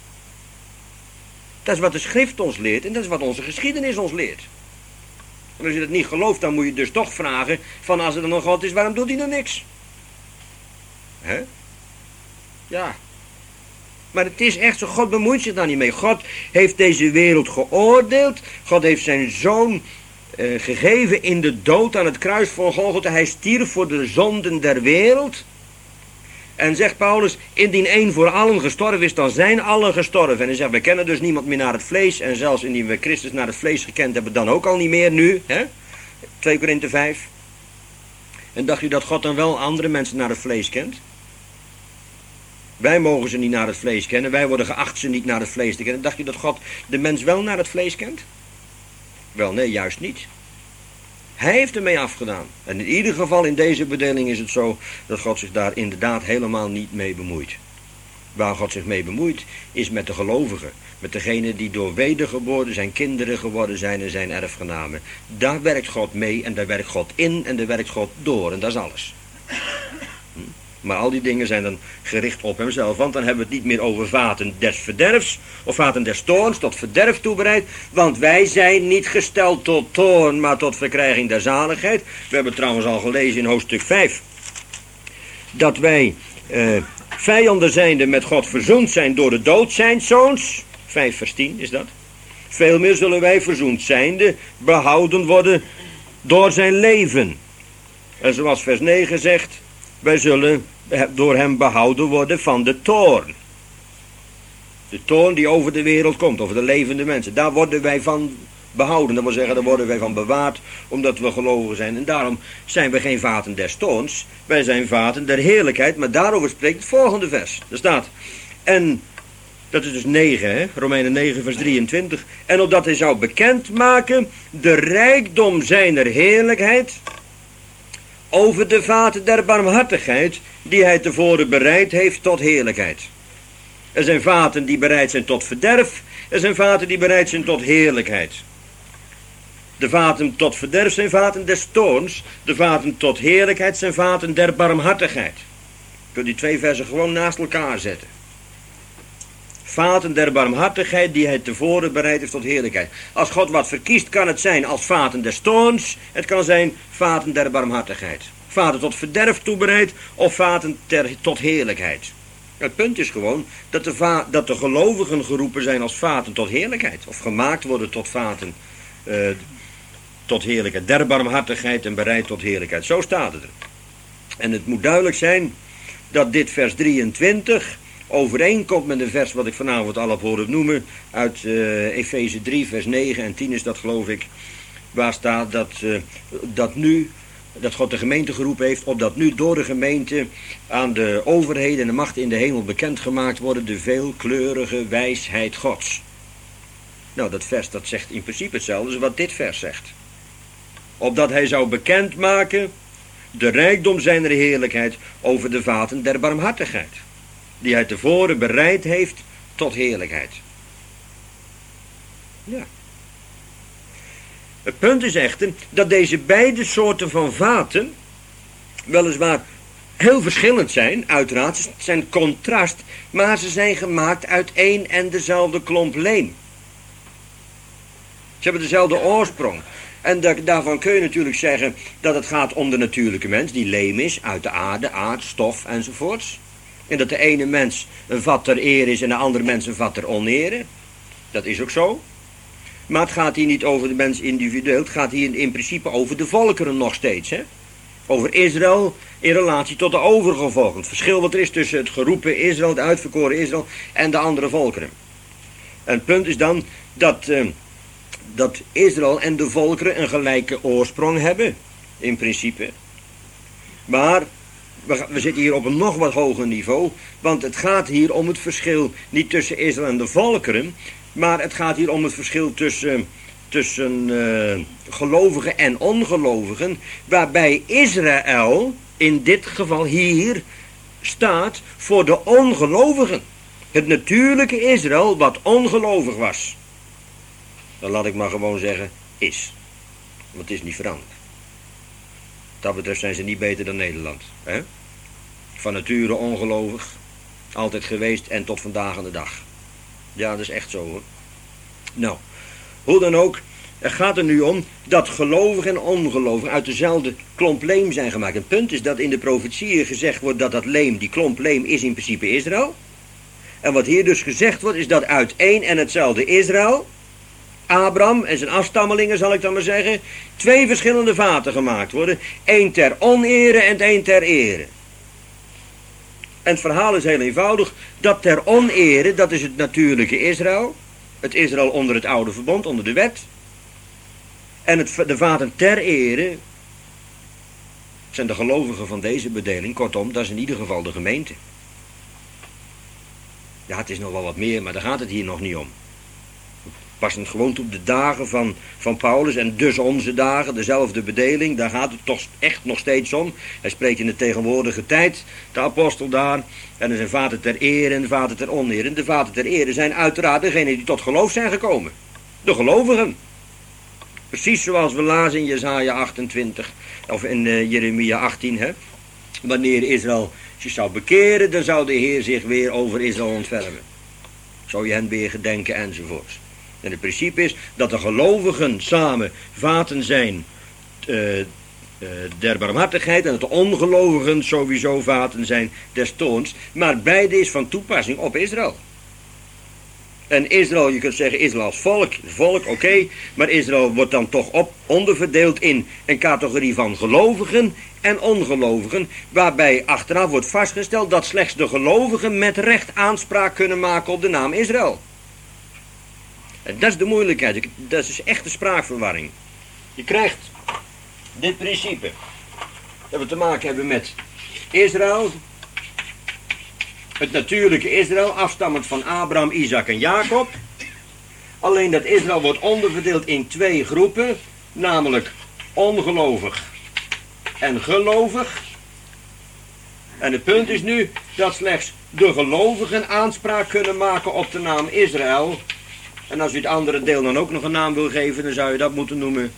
Speaker 1: Dat is wat de schrift ons leert en dat is wat onze geschiedenis ons leert. En als je dat niet gelooft, dan moet je dus toch vragen van als er dan een God is, waarom doet hij dan niks? Hè? Ja. Maar het is echt zo, God bemoeit zich daar niet mee. God heeft deze wereld geoordeeld. God heeft zijn zoon uh, gegeven in de dood aan het kruis van Golgotha. Hij stierf voor de zonden der wereld. En zegt Paulus, indien één voor allen gestorven is, dan zijn allen gestorven. En hij zegt, we kennen dus niemand meer naar het vlees. En zelfs indien we Christus naar het vlees gekend hebben, dan ook al niet meer nu. Hè? twee Korinthe vijf. En dacht u dat God dan wel andere mensen naar het vlees kent? Wij mogen ze niet naar het vlees kennen. Wij worden geacht ze niet naar het vlees te kennen. Dacht u dat God de mens wel naar het vlees kent? Wel nee, juist niet. Hij heeft ermee afgedaan. En in ieder geval in deze bedeling is het zo dat God zich daar inderdaad helemaal niet mee bemoeit. Waar God zich mee bemoeit is met de gelovigen. Met degenen die door wedergeboorte zijn kinderen geworden zijn en zijn erfgenamen. Daar werkt God mee en daar werkt God in en daar werkt God door en dat is alles. Hm? Maar al die dingen zijn dan gericht op hemzelf. Want dan hebben we het niet meer over vaten des verderfs of vaten des toorns tot verderf toebereid. Want wij zijn niet gesteld tot toorn, maar tot verkrijging der zaligheid. We hebben trouwens al gelezen in hoofdstuk vijf. Dat wij eh, vijanden zijnde met God verzoend zijn door de dood zijn zoons. vijf vers tien is dat. Veel meer zullen wij verzoend zijnde behouden worden door zijn leven. En zoals vers negen zegt, wij zullen door hem behouden worden van de toorn. De toorn die over de wereld komt, over de levende mensen. Daar worden wij van behouden. Dat wil zeggen, daar worden wij van bewaard, omdat we gelovigen zijn. En daarom zijn we geen vaten des toorns. Wij zijn vaten der heerlijkheid. Maar daarover spreekt het volgende vers. Er staat, en dat is dus negen, hè? Romeinen negen vers drieëntwintig. En opdat hij zou bekendmaken de rijkdom zijner heerlijkheid over de vaten der barmhartigheid die hij tevoren bereid heeft tot heerlijkheid. Er zijn vaten die bereid zijn tot verderf. Er zijn vaten die bereid zijn tot heerlijkheid. De vaten tot verderf zijn vaten des toorns. De vaten tot heerlijkheid zijn vaten der barmhartigheid. Je kunt die twee versen gewoon naast elkaar zetten. Vaten der barmhartigheid die hij tevoren bereid heeft tot heerlijkheid. Als God wat verkiest kan het zijn als vaten des toorns. Het kan zijn vaten der barmhartigheid. Vaten tot verderf toebereid of vaten ter, tot heerlijkheid. Het punt is gewoon dat de, va- dat de gelovigen geroepen zijn als vaten tot heerlijkheid. Of gemaakt worden tot vaten uh, tot heerlijkheid. Der barmhartigheid en bereid tot heerlijkheid. Zo staat het er. En het moet duidelijk zijn dat dit vers drieëntwintig overeenkomt met een vers wat ik vanavond al heb horen noemen. Uit uh, Efeze drie vers negen en tien is dat geloof ik. Waar staat dat, uh, dat nu... dat God de gemeente geroepen heeft, opdat nu door de gemeente aan de overheden en de machten in de hemel bekendgemaakt worden de veelkleurige wijsheid Gods. Nou, dat vers dat zegt in principe hetzelfde als wat dit vers zegt. Opdat hij zou bekendmaken de rijkdom zijner heerlijkheid over de vaten der barmhartigheid, die hij tevoren bereid heeft tot heerlijkheid. Ja. Het punt is echter dat deze beide soorten van vaten weliswaar heel verschillend zijn, uiteraard. Ze zijn contrast, maar ze zijn gemaakt uit één en dezelfde klomp leem. Ze hebben dezelfde oorsprong. En da- daarvan kun je natuurlijk zeggen dat het gaat om de natuurlijke mens, die leem is, uit de aarde, aard, stof enzovoorts. En dat de ene mens een vat ter eer is en de andere mens een vat ter oneer. Dat is ook zo. Maar het gaat hier niet over de mens individueel, het gaat hier in principe over de volkeren nog steeds. Hè? Over Israël in relatie tot de overige volken. Het verschil wat er is tussen het geroepen Israël, het uitverkoren Israël en de andere volkeren. En het punt is dan dat, uh, dat Israël en de volkeren een gelijke oorsprong hebben, in principe. Maar we, we zitten hier op een nog wat hoger niveau, want het gaat hier om het verschil niet tussen Israël en de volkeren, maar het gaat hier om het verschil tussen, tussen uh, gelovigen en ongelovigen, waarbij Israël in dit geval hier staat voor de ongelovigen. Het natuurlijke Israël wat ongelovig was. Dan laat ik maar gewoon zeggen, is. Want het is niet veranderd. Wat dat betreft zijn ze niet beter dan Nederland. Hè? Van nature ongelovig, altijd geweest en tot vandaag aan de dag. Ja, dat is echt zo hoor. Nou, hoe dan ook, er gaat er nu om dat gelovigen en ongelovigen uit dezelfde klomp leem zijn gemaakt. Het punt is dat in de profetieën gezegd wordt dat dat leem, die klomp leem, is in principe Israël. En wat hier dus gezegd wordt is dat uit één en hetzelfde Israël, Abraham en zijn afstammelingen zal ik dan maar zeggen, twee verschillende vaten gemaakt worden. Eén ter onere en één ter ere. En het verhaal is heel eenvoudig. Dat ter onere, dat is het natuurlijke Israël. Het Israël onder het oude verbond, onder de wet. En het, de vaten ter ere zijn de gelovigen van deze bedeling. Kortom, dat is in ieder geval de gemeente. Ja, het is nog wel wat meer, maar daar gaat het hier nog niet om. Passend gewoon op de dagen van, van Paulus en dus onze dagen, dezelfde bedeling, daar gaat het toch echt nog steeds om. Hij spreekt in de tegenwoordige tijd, de apostel daar, en er zijn vaten ter ere en vaten ter oneer. En de vaten ter ere zijn uiteraard degenen die tot geloof zijn gekomen. De gelovigen. Precies zoals we lazen in Jesaja achtentwintig, of in uh, Jeremia achttien, hè. Wanneer Israël zich zou bekeren, dan zou de Heer zich weer over Israël ontfermen. Zou je hen weer gedenken enzovoorts. En het principe is dat de gelovigen samen vaten zijn uh, uh, der barmhartigheid en dat de ongelovigen sowieso vaten zijn des toorns. Maar beide is van toepassing op Israël. En Israël, je kunt zeggen Israël als volk, volk oké, okay, maar Israël wordt dan toch op, onderverdeeld in een categorie van gelovigen en ongelovigen, waarbij achteraf wordt vastgesteld dat slechts de gelovigen met recht aanspraak kunnen maken op de naam Israël. En dat is de moeilijkheid, dat is echt de spraakverwarring. Je krijgt dit principe, dat we te maken hebben met Israël, het natuurlijke Israël, afstammend van Abraham, Isaac en Jacob. Alleen dat Israël wordt onderverdeeld in twee groepen, namelijk ongelovig en gelovig. En het punt is nu dat slechts de gelovigen aanspraak kunnen maken op de naam Israël. En als u het andere deel dan ook nog een naam wil geven, dan zou je dat moeten noemen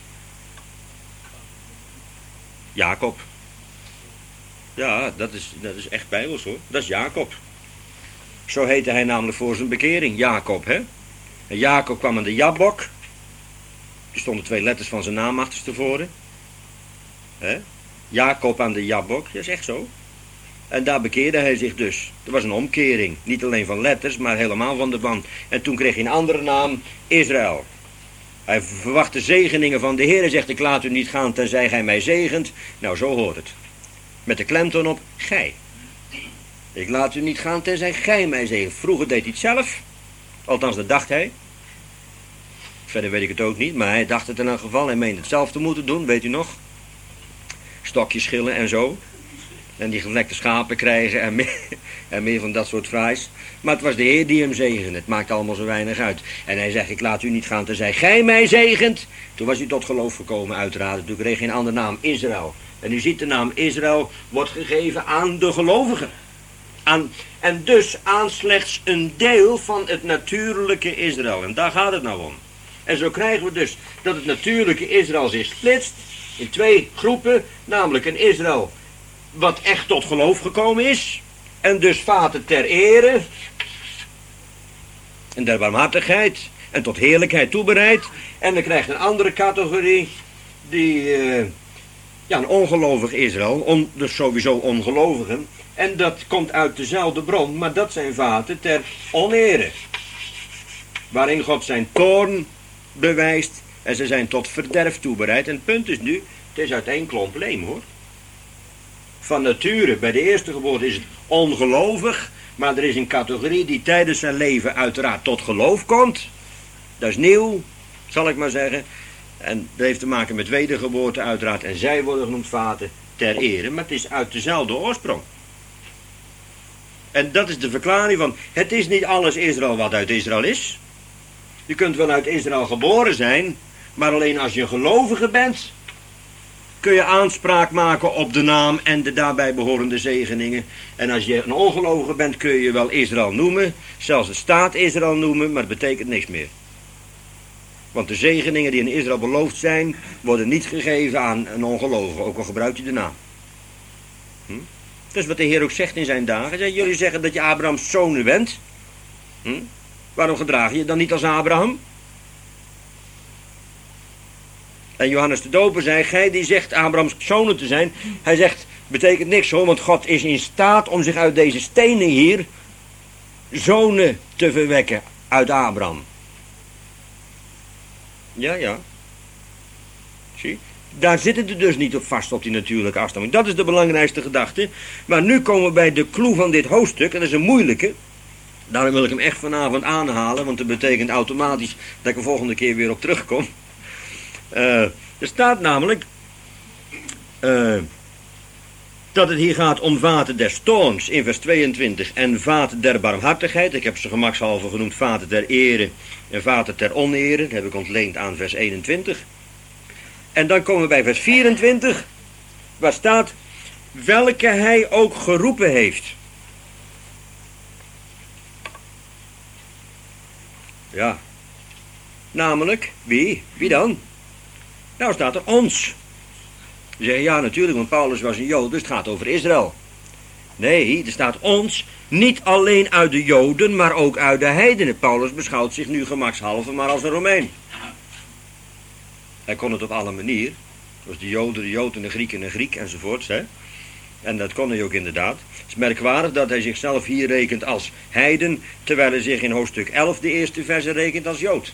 Speaker 1: Jacob. Ja, dat is, dat is echt bijbels hoor. Dat is Jacob. Zo heette hij namelijk voor zijn bekering, Jacob, hè. En Jacob kwam aan de Jabbok. Er stonden twee letters van zijn naam achterstevoren. Hè? Jacob aan de Jabbok, dat is echt zo. En daar bekeerde hij zich dus. Er was een omkering, niet alleen van letters, maar helemaal van de band. En toen kreeg hij een andere naam, Israël. Hij verwachtte zegeningen van de Heer en zegt, ik laat u niet gaan tenzij gij mij zegent. Nou, zo hoort het. Met de klemtoon op, gij. Ik laat u niet gaan tenzij gij mij zegent. Vroeger deed hij het zelf. Althans, dat dacht hij. Verder weet ik het ook niet, maar hij dacht het in elk geval. Hij meende het zelf te moeten doen, weet u nog? Stokjes schillen en zo. En die gevlekte schapen krijgen en meer, en meer van dat soort fraais. Maar het was de Heer die hem zegende. Het maakt allemaal zo weinig uit. En hij zegt, ik laat u niet gaan tenzij gij mij zegent. Toen was hij tot geloof gekomen uiteraard. Toen kreeg hij een andere naam, Israël. En u ziet de naam Israël wordt gegeven aan de gelovigen. Aan, en dus aan slechts een deel van het natuurlijke Israël. En daar gaat het nou om. En zo krijgen we dus dat het natuurlijke Israël zich splitst in twee groepen. Namelijk een Israël wat echt tot geloof gekomen is. En dus vaten ter ere. En der barmhartigheid. En tot heerlijkheid toebereid. En dan krijgt een andere categorie. Die, uh, ja, een ongelovig Israël. On, dus sowieso ongelovigen. En dat komt uit dezelfde bron. Maar dat zijn vaten ter onere. Waarin God zijn toorn bewijst. En ze zijn tot verderf toebereid. En het punt is nu. Het is uit één klomp leem hoor. Van nature, bij de eerste geboorte is het ongelovig. Maar er is een categorie die tijdens zijn leven uiteraard tot geloof komt. Dat is nieuw, zal ik maar zeggen. En dat heeft te maken met wedergeboorte uiteraard. En zij worden genoemd vaten ter ere. Maar het is uit dezelfde oorsprong. En dat is de verklaring van, het is niet alles Israël wat uit Israël is. Je kunt wel uit Israël geboren zijn. Maar alleen als je een gelovige bent, kun je aanspraak maken op de naam en de daarbij behorende zegeningen. En als je een ongelovige bent, kun je je wel Israël noemen. Zelfs de staat Israël noemen, maar het betekent niks meer. Want de zegeningen die in Israël beloofd zijn, worden niet gegeven aan een ongelovige, ook al gebruikt je de naam. Hm? Dat is wat de Heer ook zegt in zijn dagen. Jullie zeggen dat je Abrahams zoon bent. Hm? Waarom gedraag je je dan niet als Abraham? En Johannes de Doper zei, gij die zegt Abrahams zonen te zijn. Hij zegt, betekent niks hoor, want God is in staat om zich uit deze stenen hier zonen te verwekken uit Abraham. Ja, ja. Zie, daar zitten er dus niet op vast op die natuurlijke afstamming. Dat is de belangrijkste gedachte. Maar nu komen we bij de clue van dit hoofdstuk, en dat is een moeilijke. Daarom wil ik hem echt vanavond aanhalen, want dat betekent automatisch dat ik er volgende keer weer op terugkom. Uh, er staat namelijk, uh, dat het hier gaat om vaten des toorns in vers tweeëntwintig en vaten der barmhartigheid. Ik heb ze gemakshalve genoemd vaten ter ere en vaten ter onere. Dat heb ik ontleend aan vers eenentwintig. En dan komen we bij vers vierentwintig, waar staat, welke hij ook geroepen heeft. Ja, namelijk, wie? Wie dan? Nou staat er ons. Ze zeggen, ja natuurlijk, want Paulus was een Jood, dus het gaat over Israël. Nee, er staat ons, niet alleen uit de Joden, maar ook uit de heidenen. Paulus beschouwt zich nu gemakshalve maar als een Romein. Hij kon het op alle manieren. Dus de Joden, de Jood en de Grieken, de Griek enzovoorts. Hè? En dat kon hij ook inderdaad. Het is merkwaardig dat hij zichzelf hier rekent als heiden, terwijl hij zich in hoofdstuk elf de eerste verse rekent als Jood.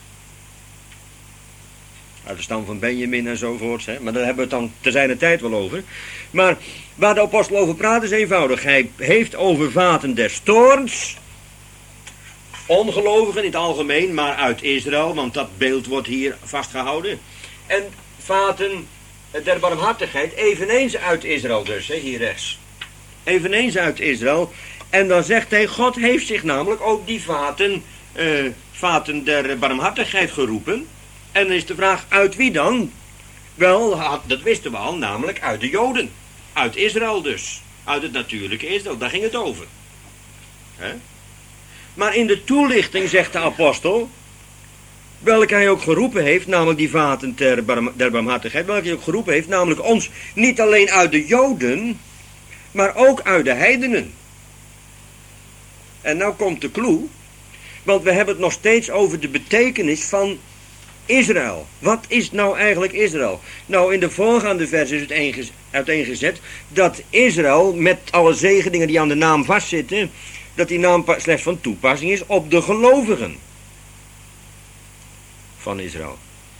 Speaker 1: Uit de stam van Benjamin enzovoorts. Hè? Maar daar hebben we het dan te zijner tijd wel over. Maar waar de apostel over praat is eenvoudig. Hij heeft over vaten des toorns. Ongelovigen in het algemeen, maar uit Israël, want dat beeld wordt hier vastgehouden. En vaten der barmhartigheid, eveneens uit Israël dus, hè, hier rechts. Eveneens uit Israël. En dan zegt hij, God heeft zich namelijk ook die vaten, uh, vaten der barmhartigheid geroepen. En dan is de vraag, uit wie dan? Wel, dat wisten we al, namelijk uit de Joden. Uit Israël dus. Uit het natuurlijke Israël, daar ging het over. He? Maar in de toelichting zegt de apostel, welke hij ook geroepen heeft, namelijk die vaten ter barm, der barmhartigheid, welke hij ook geroepen heeft, namelijk ons, niet alleen uit de Joden, maar ook uit de heidenen. En nou komt de clue, want we hebben het nog steeds over de betekenis van Israël. Wat is nou eigenlijk Israël? Nou, in de voorgaande vers is het uiteengezet dat Israël met alle zegeningen die aan de naam vastzitten, dat die naam slechts van toepassing is op de gelovigen van Israël.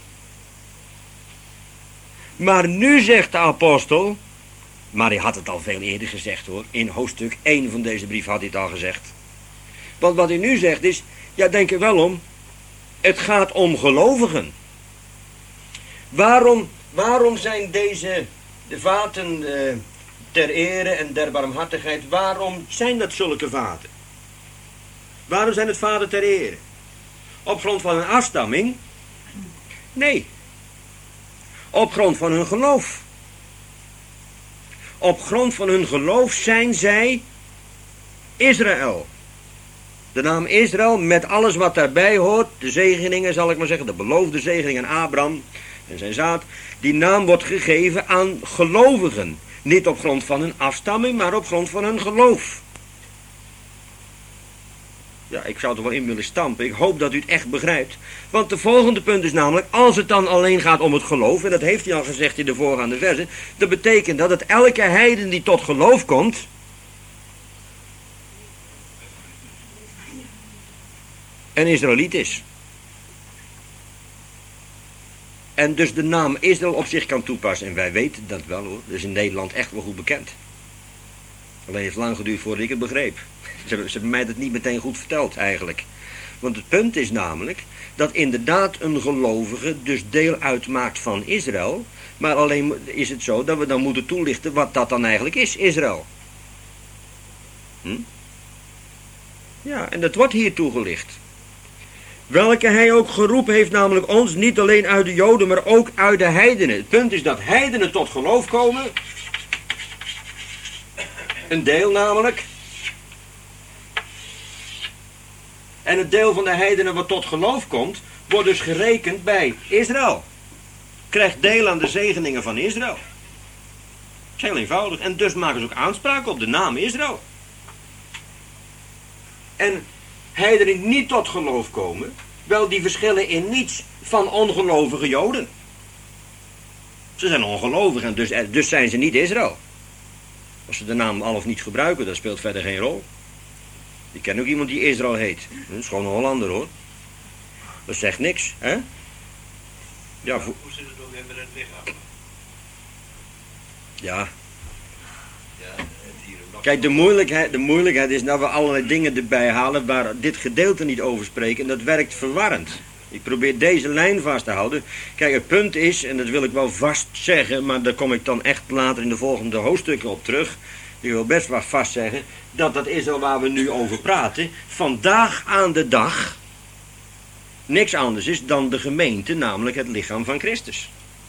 Speaker 1: Maar nu zegt de apostel, maar hij had het al veel eerder gezegd hoor, in hoofdstuk één van deze brief had hij het al gezegd. Want wat hij nu zegt is, ja denk er wel om, het gaat om gelovigen. Waarom, waarom zijn deze de vaten uh, ter ere en der barmhartigheid, waarom zijn dat zulke vaten? Waarom zijn het vaten ter ere? Op grond van hun afstamming? Nee. Op grond van hun geloof. Op grond van hun geloof zijn zij Israël. De naam Israël met alles wat daarbij hoort, de zegeningen zal ik maar zeggen, de beloofde zegeningen aan Abraham en zijn zaad, die naam wordt gegeven aan gelovigen. Niet op grond van hun afstamming, maar op grond van hun geloof. Ja, ik zou er wel in willen stampen. Ik hoop dat u het echt begrijpt. Want de volgende punt is namelijk, als het dan alleen gaat om het geloof, en dat heeft hij al gezegd in de voorgaande versen, dat betekent dat het elke heiden die tot geloof komt, een Israëliet is. En dus de naam Israël op zich kan toepassen. En wij weten dat wel hoor. Dat is in Nederland echt wel goed bekend. Alleen heeft het lang geduurd voordat ik het begreep. Ze hebben, ze hebben mij dat niet meteen goed verteld eigenlijk. Want het punt is namelijk dat inderdaad een gelovige dus deel uitmaakt van Israël. Maar alleen is het zo dat we dan moeten toelichten wat dat dan eigenlijk is, Israël. Hm? Ja, en dat wordt hier toegelicht. Welke hij ook geroepen heeft, namelijk ons, niet alleen uit de Joden, maar ook uit de heidenen. Het punt is dat heidenen tot geloof komen. Een deel namelijk. En het deel van de heidenen wat tot geloof komt, wordt dus gerekend bij Israël. Krijgt deel aan de zegeningen van Israël. Dat is heel eenvoudig. En dus maken ze ook aanspraak op de naam Israël. En heidenen die niet tot geloof komen, wel die verschillen in niets van ongelovige Joden. Ze zijn ongelovig en dus, dus zijn ze niet Israël. Als ze de naam al of niet gebruiken, dat speelt verder geen rol. Ik ken ook iemand die Israël heet. Dat is gewoon een Hollander hoor. Dat zegt niks, hè? Ja, vo-
Speaker 3: Hoe zit het ook weer met het lichaam?
Speaker 1: Ja.
Speaker 3: Ja, het hier ook.
Speaker 1: Kijk, de moeilijkheid, de moeilijkheid is dat we allerlei dingen erbij halen waar dit gedeelte niet over spreken. En dat werkt verwarrend. Ik probeer deze lijn vast te houden. Kijk, het punt is, en dat wil ik wel vast zeggen, maar daar kom ik dan echt later in de volgende hoofdstukken op terug. Ik wil best wel vast zeggen, dat dat Israël waar we nu over praten, vandaag aan de dag niks anders is dan de gemeente, namelijk het lichaam van Christus.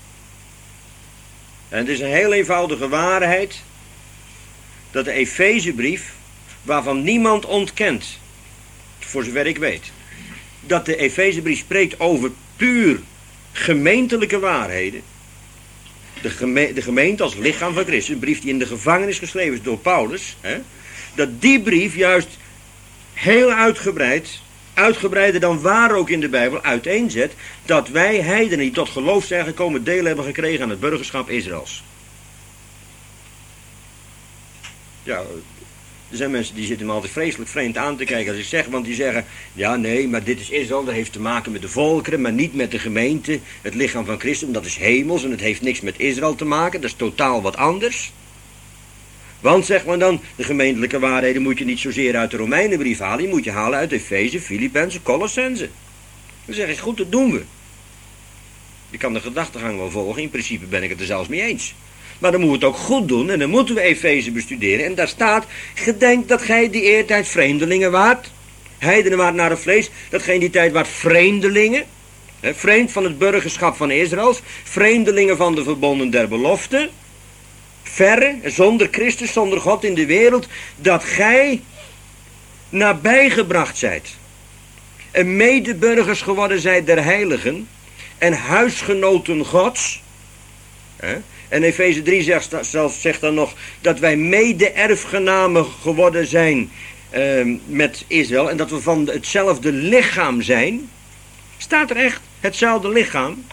Speaker 1: En het is een heel eenvoudige waarheid, dat de Efezebrief, waarvan niemand ontkent, voor zover ik weet, dat de Efezebrief spreekt over puur gemeentelijke waarheden. De, geme de gemeente als lichaam van Christus, een brief die in de gevangenis geschreven is door Paulus, hè, dat die brief juist heel uitgebreid, uitgebreider dan waar ook in de Bijbel, uiteenzet dat wij heidenen die tot geloof zijn gekomen deel hebben gekregen aan het burgerschap Israëls. Ja, er zijn mensen die zitten me altijd vreselijk vreemd aan te kijken als ik zeg, want die zeggen, ja nee, maar dit is Israël, dat heeft te maken met de volkeren, maar niet met de gemeente, het lichaam van Christus, dat is hemels en het heeft niks met Israël te maken, dat is totaal wat anders. Want, zegt men dan, de gemeentelijke waarheden moet je niet zozeer uit de Romeinenbrief halen, je moet je halen uit Efeze, Filippenzen, Colossenzen. Dan zeg ik, goed, dat doen we. Je kan de gedachtegang wel volgen, in principe ben ik het er zelfs mee eens. Maar dan moeten we het ook goed doen en dan moeten we Efeze bestuderen. En daar staat, gedenk dat gij die eertijd vreemdelingen waart. Heidenen waart naar het vlees, dat gij in die tijd waart vreemdelingen. Hè, vreemd van het burgerschap van Israëls, vreemdelingen van de verbonden der belofte. Verre, zonder Christus, zonder God in de wereld, dat gij nabijgebracht zijt. En medeburgers geworden zijt der heiligen en huisgenoten Gods. Hè? En Efeze drie zegt, zelfs, zegt dan nog dat wij mede-erfgenamen geworden zijn uh, met Israël. En dat we van hetzelfde lichaam zijn. Staat er echt hetzelfde lichaam?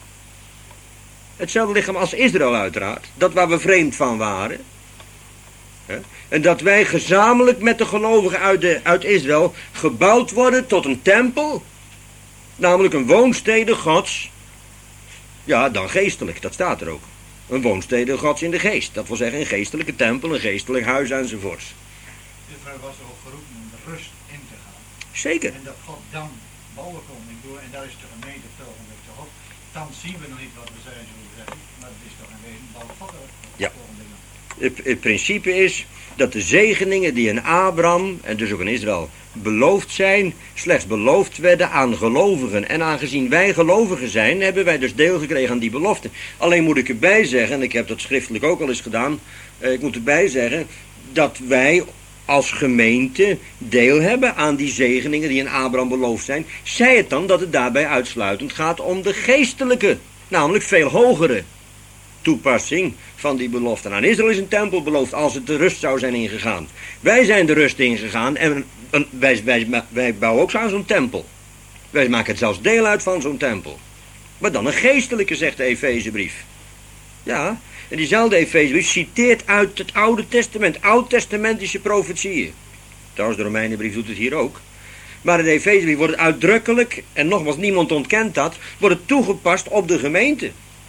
Speaker 1: Hetzelfde lichaam als Israël uiteraard. Dat waar we vreemd van waren. Hè? En dat wij gezamenlijk met de gelovigen uit, de, uit Israël gebouwd worden tot een tempel. Namelijk een woonstede Gods. Ja, dan geestelijk, dat staat er ook. Een woonstede Gods in de geest. Dat wil zeggen een geestelijke tempel, een geestelijk huis enzovoorts.
Speaker 3: Israël was er ook geroepen om de rust in te gaan.
Speaker 1: Zeker.
Speaker 3: En dat God dan bouwen kon. Ik bedoel, en daar is de gemeente volgende toch op. Dan zien we nog niet wat we zijn, zullen we zeggen. Maar het is toch een wezen bouwen God er.
Speaker 1: Ja. Het, het principe is dat de zegeningen die in Abraham en dus ook in Israël beloofd zijn, slechts beloofd werden aan gelovigen. En aangezien wij gelovigen zijn, hebben wij dus deel gekregen aan die belofte. Alleen moet ik erbij zeggen, en ik heb dat schriftelijk ook al eens gedaan, eh, ik moet erbij zeggen dat wij als gemeente deel hebben aan die zegeningen die in Abraham beloofd zijn. Zij het dan dat het daarbij uitsluitend gaat om de geestelijke, namelijk veel hogere toepassing van die belofte. Aan Israël is een tempel beloofd als het de rust zou zijn ingegaan. Wij zijn de rust ingegaan en wij, wij, wij bouwen ook aan zo'n tempel. Wij maken het zelfs deel uit van zo'n tempel. Maar dan een geestelijke, zegt de Efezebrief. Ja, en diezelfde Efezebrief citeert uit het Oude Testament, oud-testamentische profetieën. Trouwens, de Romeinenbrief doet het hier ook. Maar in de Efezebrief wordt het uitdrukkelijk, en nogmaals niemand ontkent dat, wordt het toegepast op de gemeente.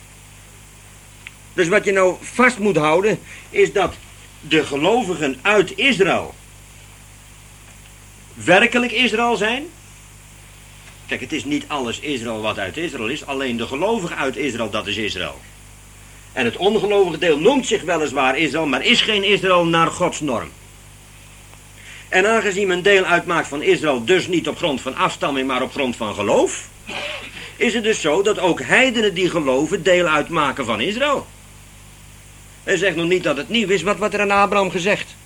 Speaker 1: Dus wat je nou vast moet houden, is dat de gelovigen uit Israël werkelijk Israël zijn. Kijk, het is niet alles Israël wat uit Israël is, alleen de gelovigen uit Israël, dat is Israël. En het ongelovige deel noemt zich weliswaar Israël, maar is geen Israël naar Gods norm. En aangezien men deel uitmaakt van Israël, dus niet op grond van afstamming, maar op grond van geloof, is het dus zo dat ook heidenen die geloven deel uitmaken van Israël. Hij zegt nog niet dat het nieuw is, wat wordt er aan Abraham gezegd?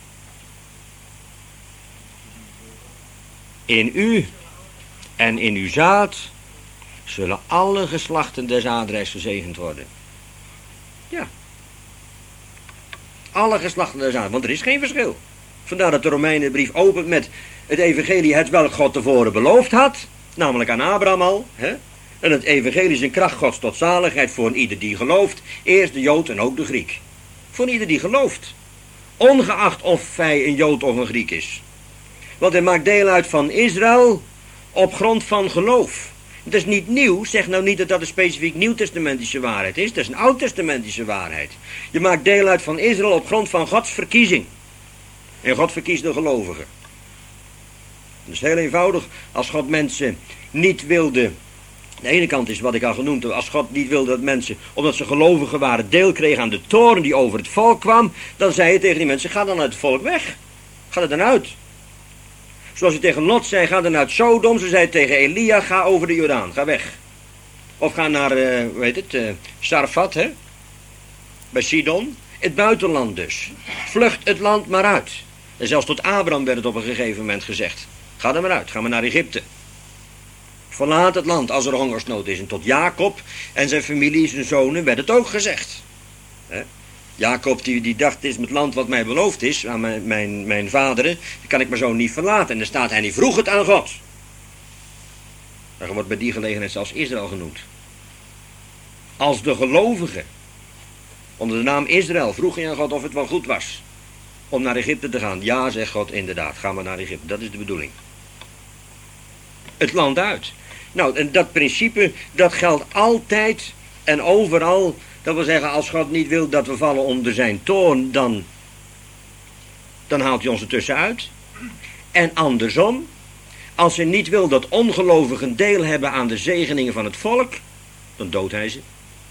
Speaker 1: In u en in uw zaad zullen alle geslachten des aardrijks gezegend worden. Ja. Alle geslachten des aardrijks, want er is geen verschil. Vandaar dat de Romeinenbrief opent met het evangelie, het welk God tevoren beloofd had, namelijk aan Abraham al, hè? En het evangelie is een kracht Gods tot zaligheid voor een ieder die gelooft. Eerst de Jood en ook de Griek. Voor een ieder die gelooft. Ongeacht of hij een Jood of een Griek is. Want hij maakt deel uit van Israël op grond van geloof. Het is niet nieuw. Zeg nou niet dat dat een specifiek nieuwtestamentische waarheid is. Dat is een oud-testamentische waarheid. Je maakt deel uit van Israël op grond van Gods verkiezing. En God verkiest de gelovigen. Dat is heel eenvoudig. Als God mensen niet wilde... De ene kant is wat ik al genoemd heb, als God niet wilde dat mensen, omdat ze gelovigen waren, deel kregen aan de toorn die over het volk kwam, dan zei hij tegen die mensen, ga dan uit het volk weg. Ga er dan uit. Zoals hij tegen Lot zei, ga dan uit Sodom. Zo zei hij tegen Elia, ga over de Jordaan, ga weg. Of ga naar, uh, hoe heet het, uh, Sarfat, hè? Bij Sidon. Het buitenland dus. Vlucht het land maar uit. En zelfs tot Abraham werd het op een gegeven moment gezegd. Ga er maar uit, ga maar naar Egypte. Verlaat het land als er hongersnood is. En tot Jacob en zijn familie, zijn zonen, werd het ook gezegd. He? Jacob die, die dacht, dit is het land wat mij beloofd is, aan mijn, mijn, mijn vaderen, dat kan ik maar zo niet verlaten. En dan staat hij, die vroeg het aan God. Dan wordt bij die gelegenheid zelfs Israël genoemd. Als de gelovigen, onder de naam Israël, vroeg hij aan God of het wel goed was om naar Egypte te gaan. Ja, zegt God, inderdaad, ga maar naar Egypte. Dat is de bedoeling. Het land uit. Nou, en dat principe, dat geldt altijd en overal. Dat wil zeggen, als God niet wil dat we vallen onder zijn toorn, dan, dan haalt hij ons er tussenuit. En andersom, als hij niet wil dat ongelovigen deel hebben aan de zegeningen van het volk, dan doodt hij ze.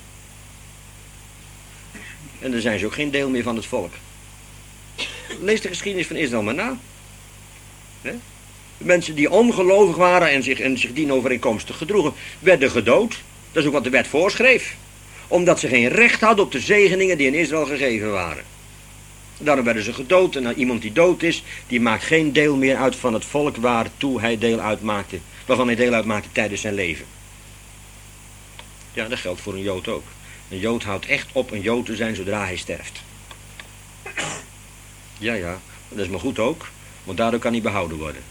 Speaker 1: En dan zijn ze ook geen deel meer van het volk. Lees de geschiedenis van Israël maar na. He? De mensen die ongelovig waren en zich, en zich dienovereenkomstig gedroegen, werden gedood. Dat is ook wat de wet voorschreef. Omdat ze geen recht hadden op de zegeningen die in Israël gegeven waren. Daarom werden ze gedood. En iemand die dood is, die maakt geen deel meer uit van het volk waartoe hij deel uitmaakte, waarvan hij deel uitmaakte tijdens zijn leven. Ja, dat geldt voor een Jood ook. Een Jood houdt echt op een Jood te zijn zodra hij sterft. Ja, ja, dat is maar goed ook, want daardoor kan hij behouden worden.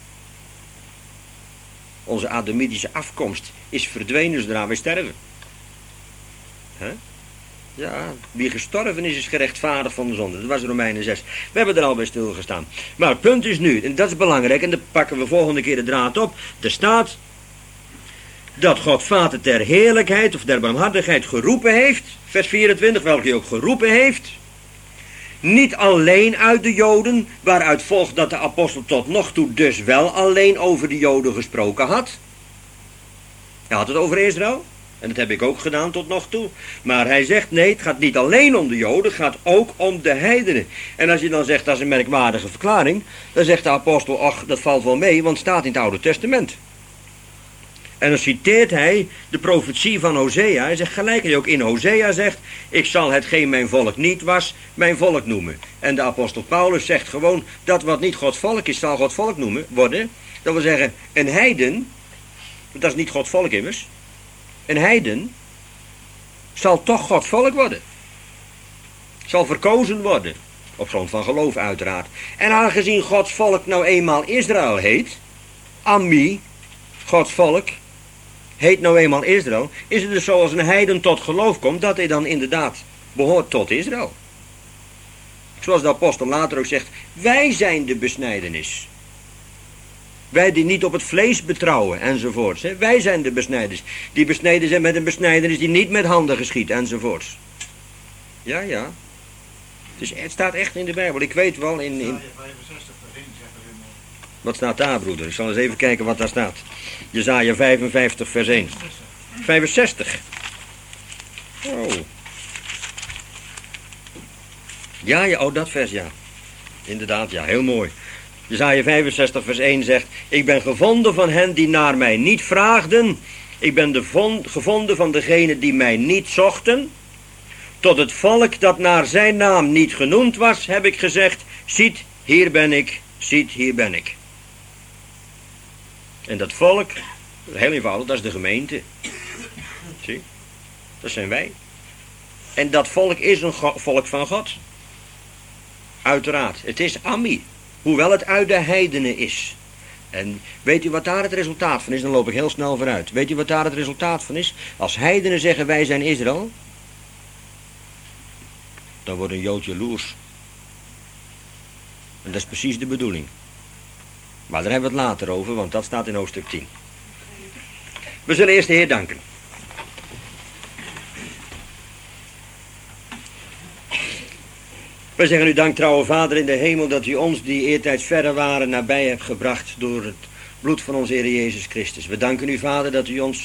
Speaker 1: Onze Adamitische afkomst is verdwenen zodra wij sterven. Huh? Ja, wie gestorven is, is gerechtvaardigd van de zonde. Dat was Romeinen zes. We hebben er al bij stilgestaan. Maar het punt is nu, en dat is belangrijk, en dan pakken we volgende keer de draad op. Er staat dat God Vader ter heerlijkheid of der barmhartigheid geroepen heeft. Vers vierentwintig, welke hij ook geroepen heeft. Niet alleen uit de Joden, waaruit volgt dat de apostel tot nog toe dus wel alleen over de Joden gesproken had. Hij had het over Israël. En dat heb ik ook gedaan tot nog toe. Maar hij zegt, nee, het gaat niet alleen om de Joden, het gaat ook om de heidenen. En als je dan zegt, dat is een merkwaardige verklaring, dan zegt de apostel, ach, dat valt wel mee, want het staat in het Oude Testament. En dan citeert hij de profetie van Hosea. Hij zegt gelijk hij ook in Hosea zegt, ik zal hetgeen mijn volk niet was, mijn volk noemen. En de apostel Paulus zegt gewoon, dat wat niet Gods volk is, zal Gods volk noemen, worden. Dat wil zeggen, een heiden, dat is niet Gods volk immers, een heiden zal toch Gods volk worden. Zal verkozen worden. Op grond van geloof uiteraard. En aangezien Gods volk nou eenmaal Israël heet, Ami, Gods volk, heet nou eenmaal Israël, is het dus zo als een heiden tot geloof komt, dat hij dan inderdaad behoort tot Israël. Zoals de apostel later ook zegt, wij zijn de besnijdenis. Wij die niet op het vlees betrouwen, enzovoorts. Hè. Wij zijn de besnijders. Die besneden zijn met een besnijdenis die niet met handen geschiet, enzovoorts. Ja, ja. Dus het staat echt in de Bijbel. Ik weet wel in... in... Wat staat daar, broeder? Ik zal eens even kijken wat daar staat. Jesaja vijfenvijftig, vers één. vijfenzestig. Oh. Ja, ja, oh, dat vers, ja. Inderdaad, ja, heel mooi. Jesaja vijfenzestig, vers één zegt, ik ben gevonden van hen die naar mij niet vraagden. Ik ben de vond, gevonden van degenen die mij niet zochten. Tot het volk dat naar zijn naam niet genoemd was, heb ik gezegd, ziet, hier ben ik, ziet, hier ben ik. En dat volk, heel eenvoudig, dat is de gemeente. Zie, dat zijn wij. En dat volk is een go- volk van God. Uiteraard, het is Ami. Hoewel het uit de heidenen is. En weet u wat daar het resultaat van is? Dan loop ik heel snel vooruit. Weet u wat daar het resultaat van is? Als heidenen zeggen wij zijn Israël, dan wordt een Jood jaloers. En dat is precies de bedoeling. Maar daar hebben we het later over, want dat staat in hoofdstuk tien. We zullen eerst de Heer danken. Wij zeggen u dank, trouwe Vader in de hemel, dat u ons die eertijds verder waren nabij hebt gebracht door het bloed van onze Heer Jezus Christus. We danken u, Vader, dat u ons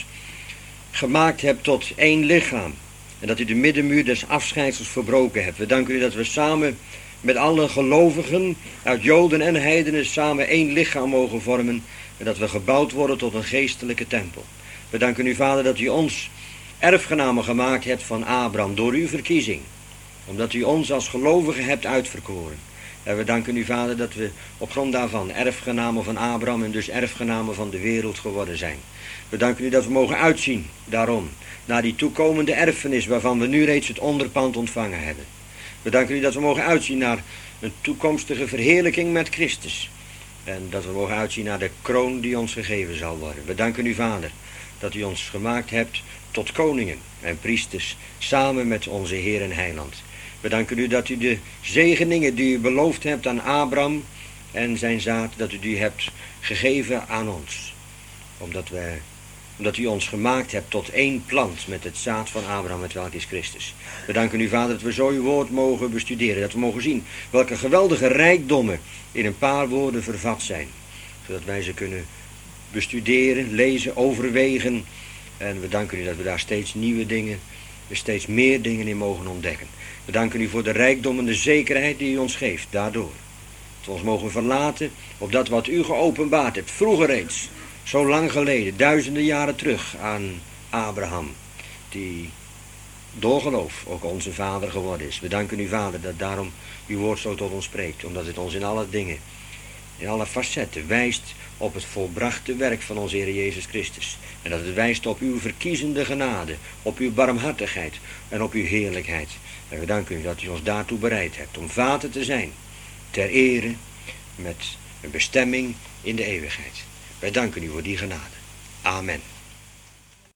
Speaker 1: gemaakt hebt tot één lichaam. En dat u de middenmuur des afscheidsels verbroken hebt. We danken u dat we samen met alle gelovigen uit Joden en heidenen samen één lichaam mogen vormen. En dat we gebouwd worden tot een geestelijke tempel. We danken u, Vader, dat u ons erfgenamen gemaakt hebt van Abraham door uw verkiezing. Omdat u ons als gelovigen hebt uitverkoren. En we danken u, Vader, dat we op grond daarvan erfgenamen van Abraham en dus erfgenamen van de wereld geworden zijn. We danken u dat we mogen uitzien daarom naar die toekomende erfenis waarvan we nu reeds het onderpand ontvangen hebben. We danken u dat we mogen uitzien naar een toekomstige verheerlijking met Christus. En dat we mogen uitzien naar de kroon die ons gegeven zal worden. We danken u, Vader, dat u ons gemaakt hebt tot koningen en priesters samen met onze Heer en Heiland. We danken u dat u de zegeningen die u beloofd hebt aan Abraham en zijn zaad, dat u die hebt gegeven aan ons. Omdat, wij, omdat u ons gemaakt hebt tot één plant met het zaad van Abraham, met welk is Christus. We danken u, Vader, dat we zo uw woord mogen bestuderen. Dat we mogen zien welke geweldige rijkdommen in een paar woorden vervat zijn. Zodat wij ze kunnen bestuderen, lezen, overwegen. En we danken u dat we daar steeds nieuwe dingen, steeds meer dingen in mogen ontdekken. We danken u voor de rijkdom en de zekerheid die u ons geeft daardoor. Dat we ons mogen verlaten op dat wat u geopenbaard hebt, vroeger reeds, zo lang geleden, duizenden jaren terug aan Abraham, die door geloof ook onze vader geworden is. We danken u, Vader, dat daarom uw woord zo tot ons spreekt, omdat het ons in alle dingen, in alle facetten wijst op het volbrachte werk van onze Heer Jezus Christus. En dat het wijst op uw verkiezende genade, op uw barmhartigheid en op uw heerlijkheid. En we danken u dat u ons daartoe bereid hebt om vader te zijn, ter ere, met een bestemming in de eeuwigheid. Wij danken u voor die genade. Amen.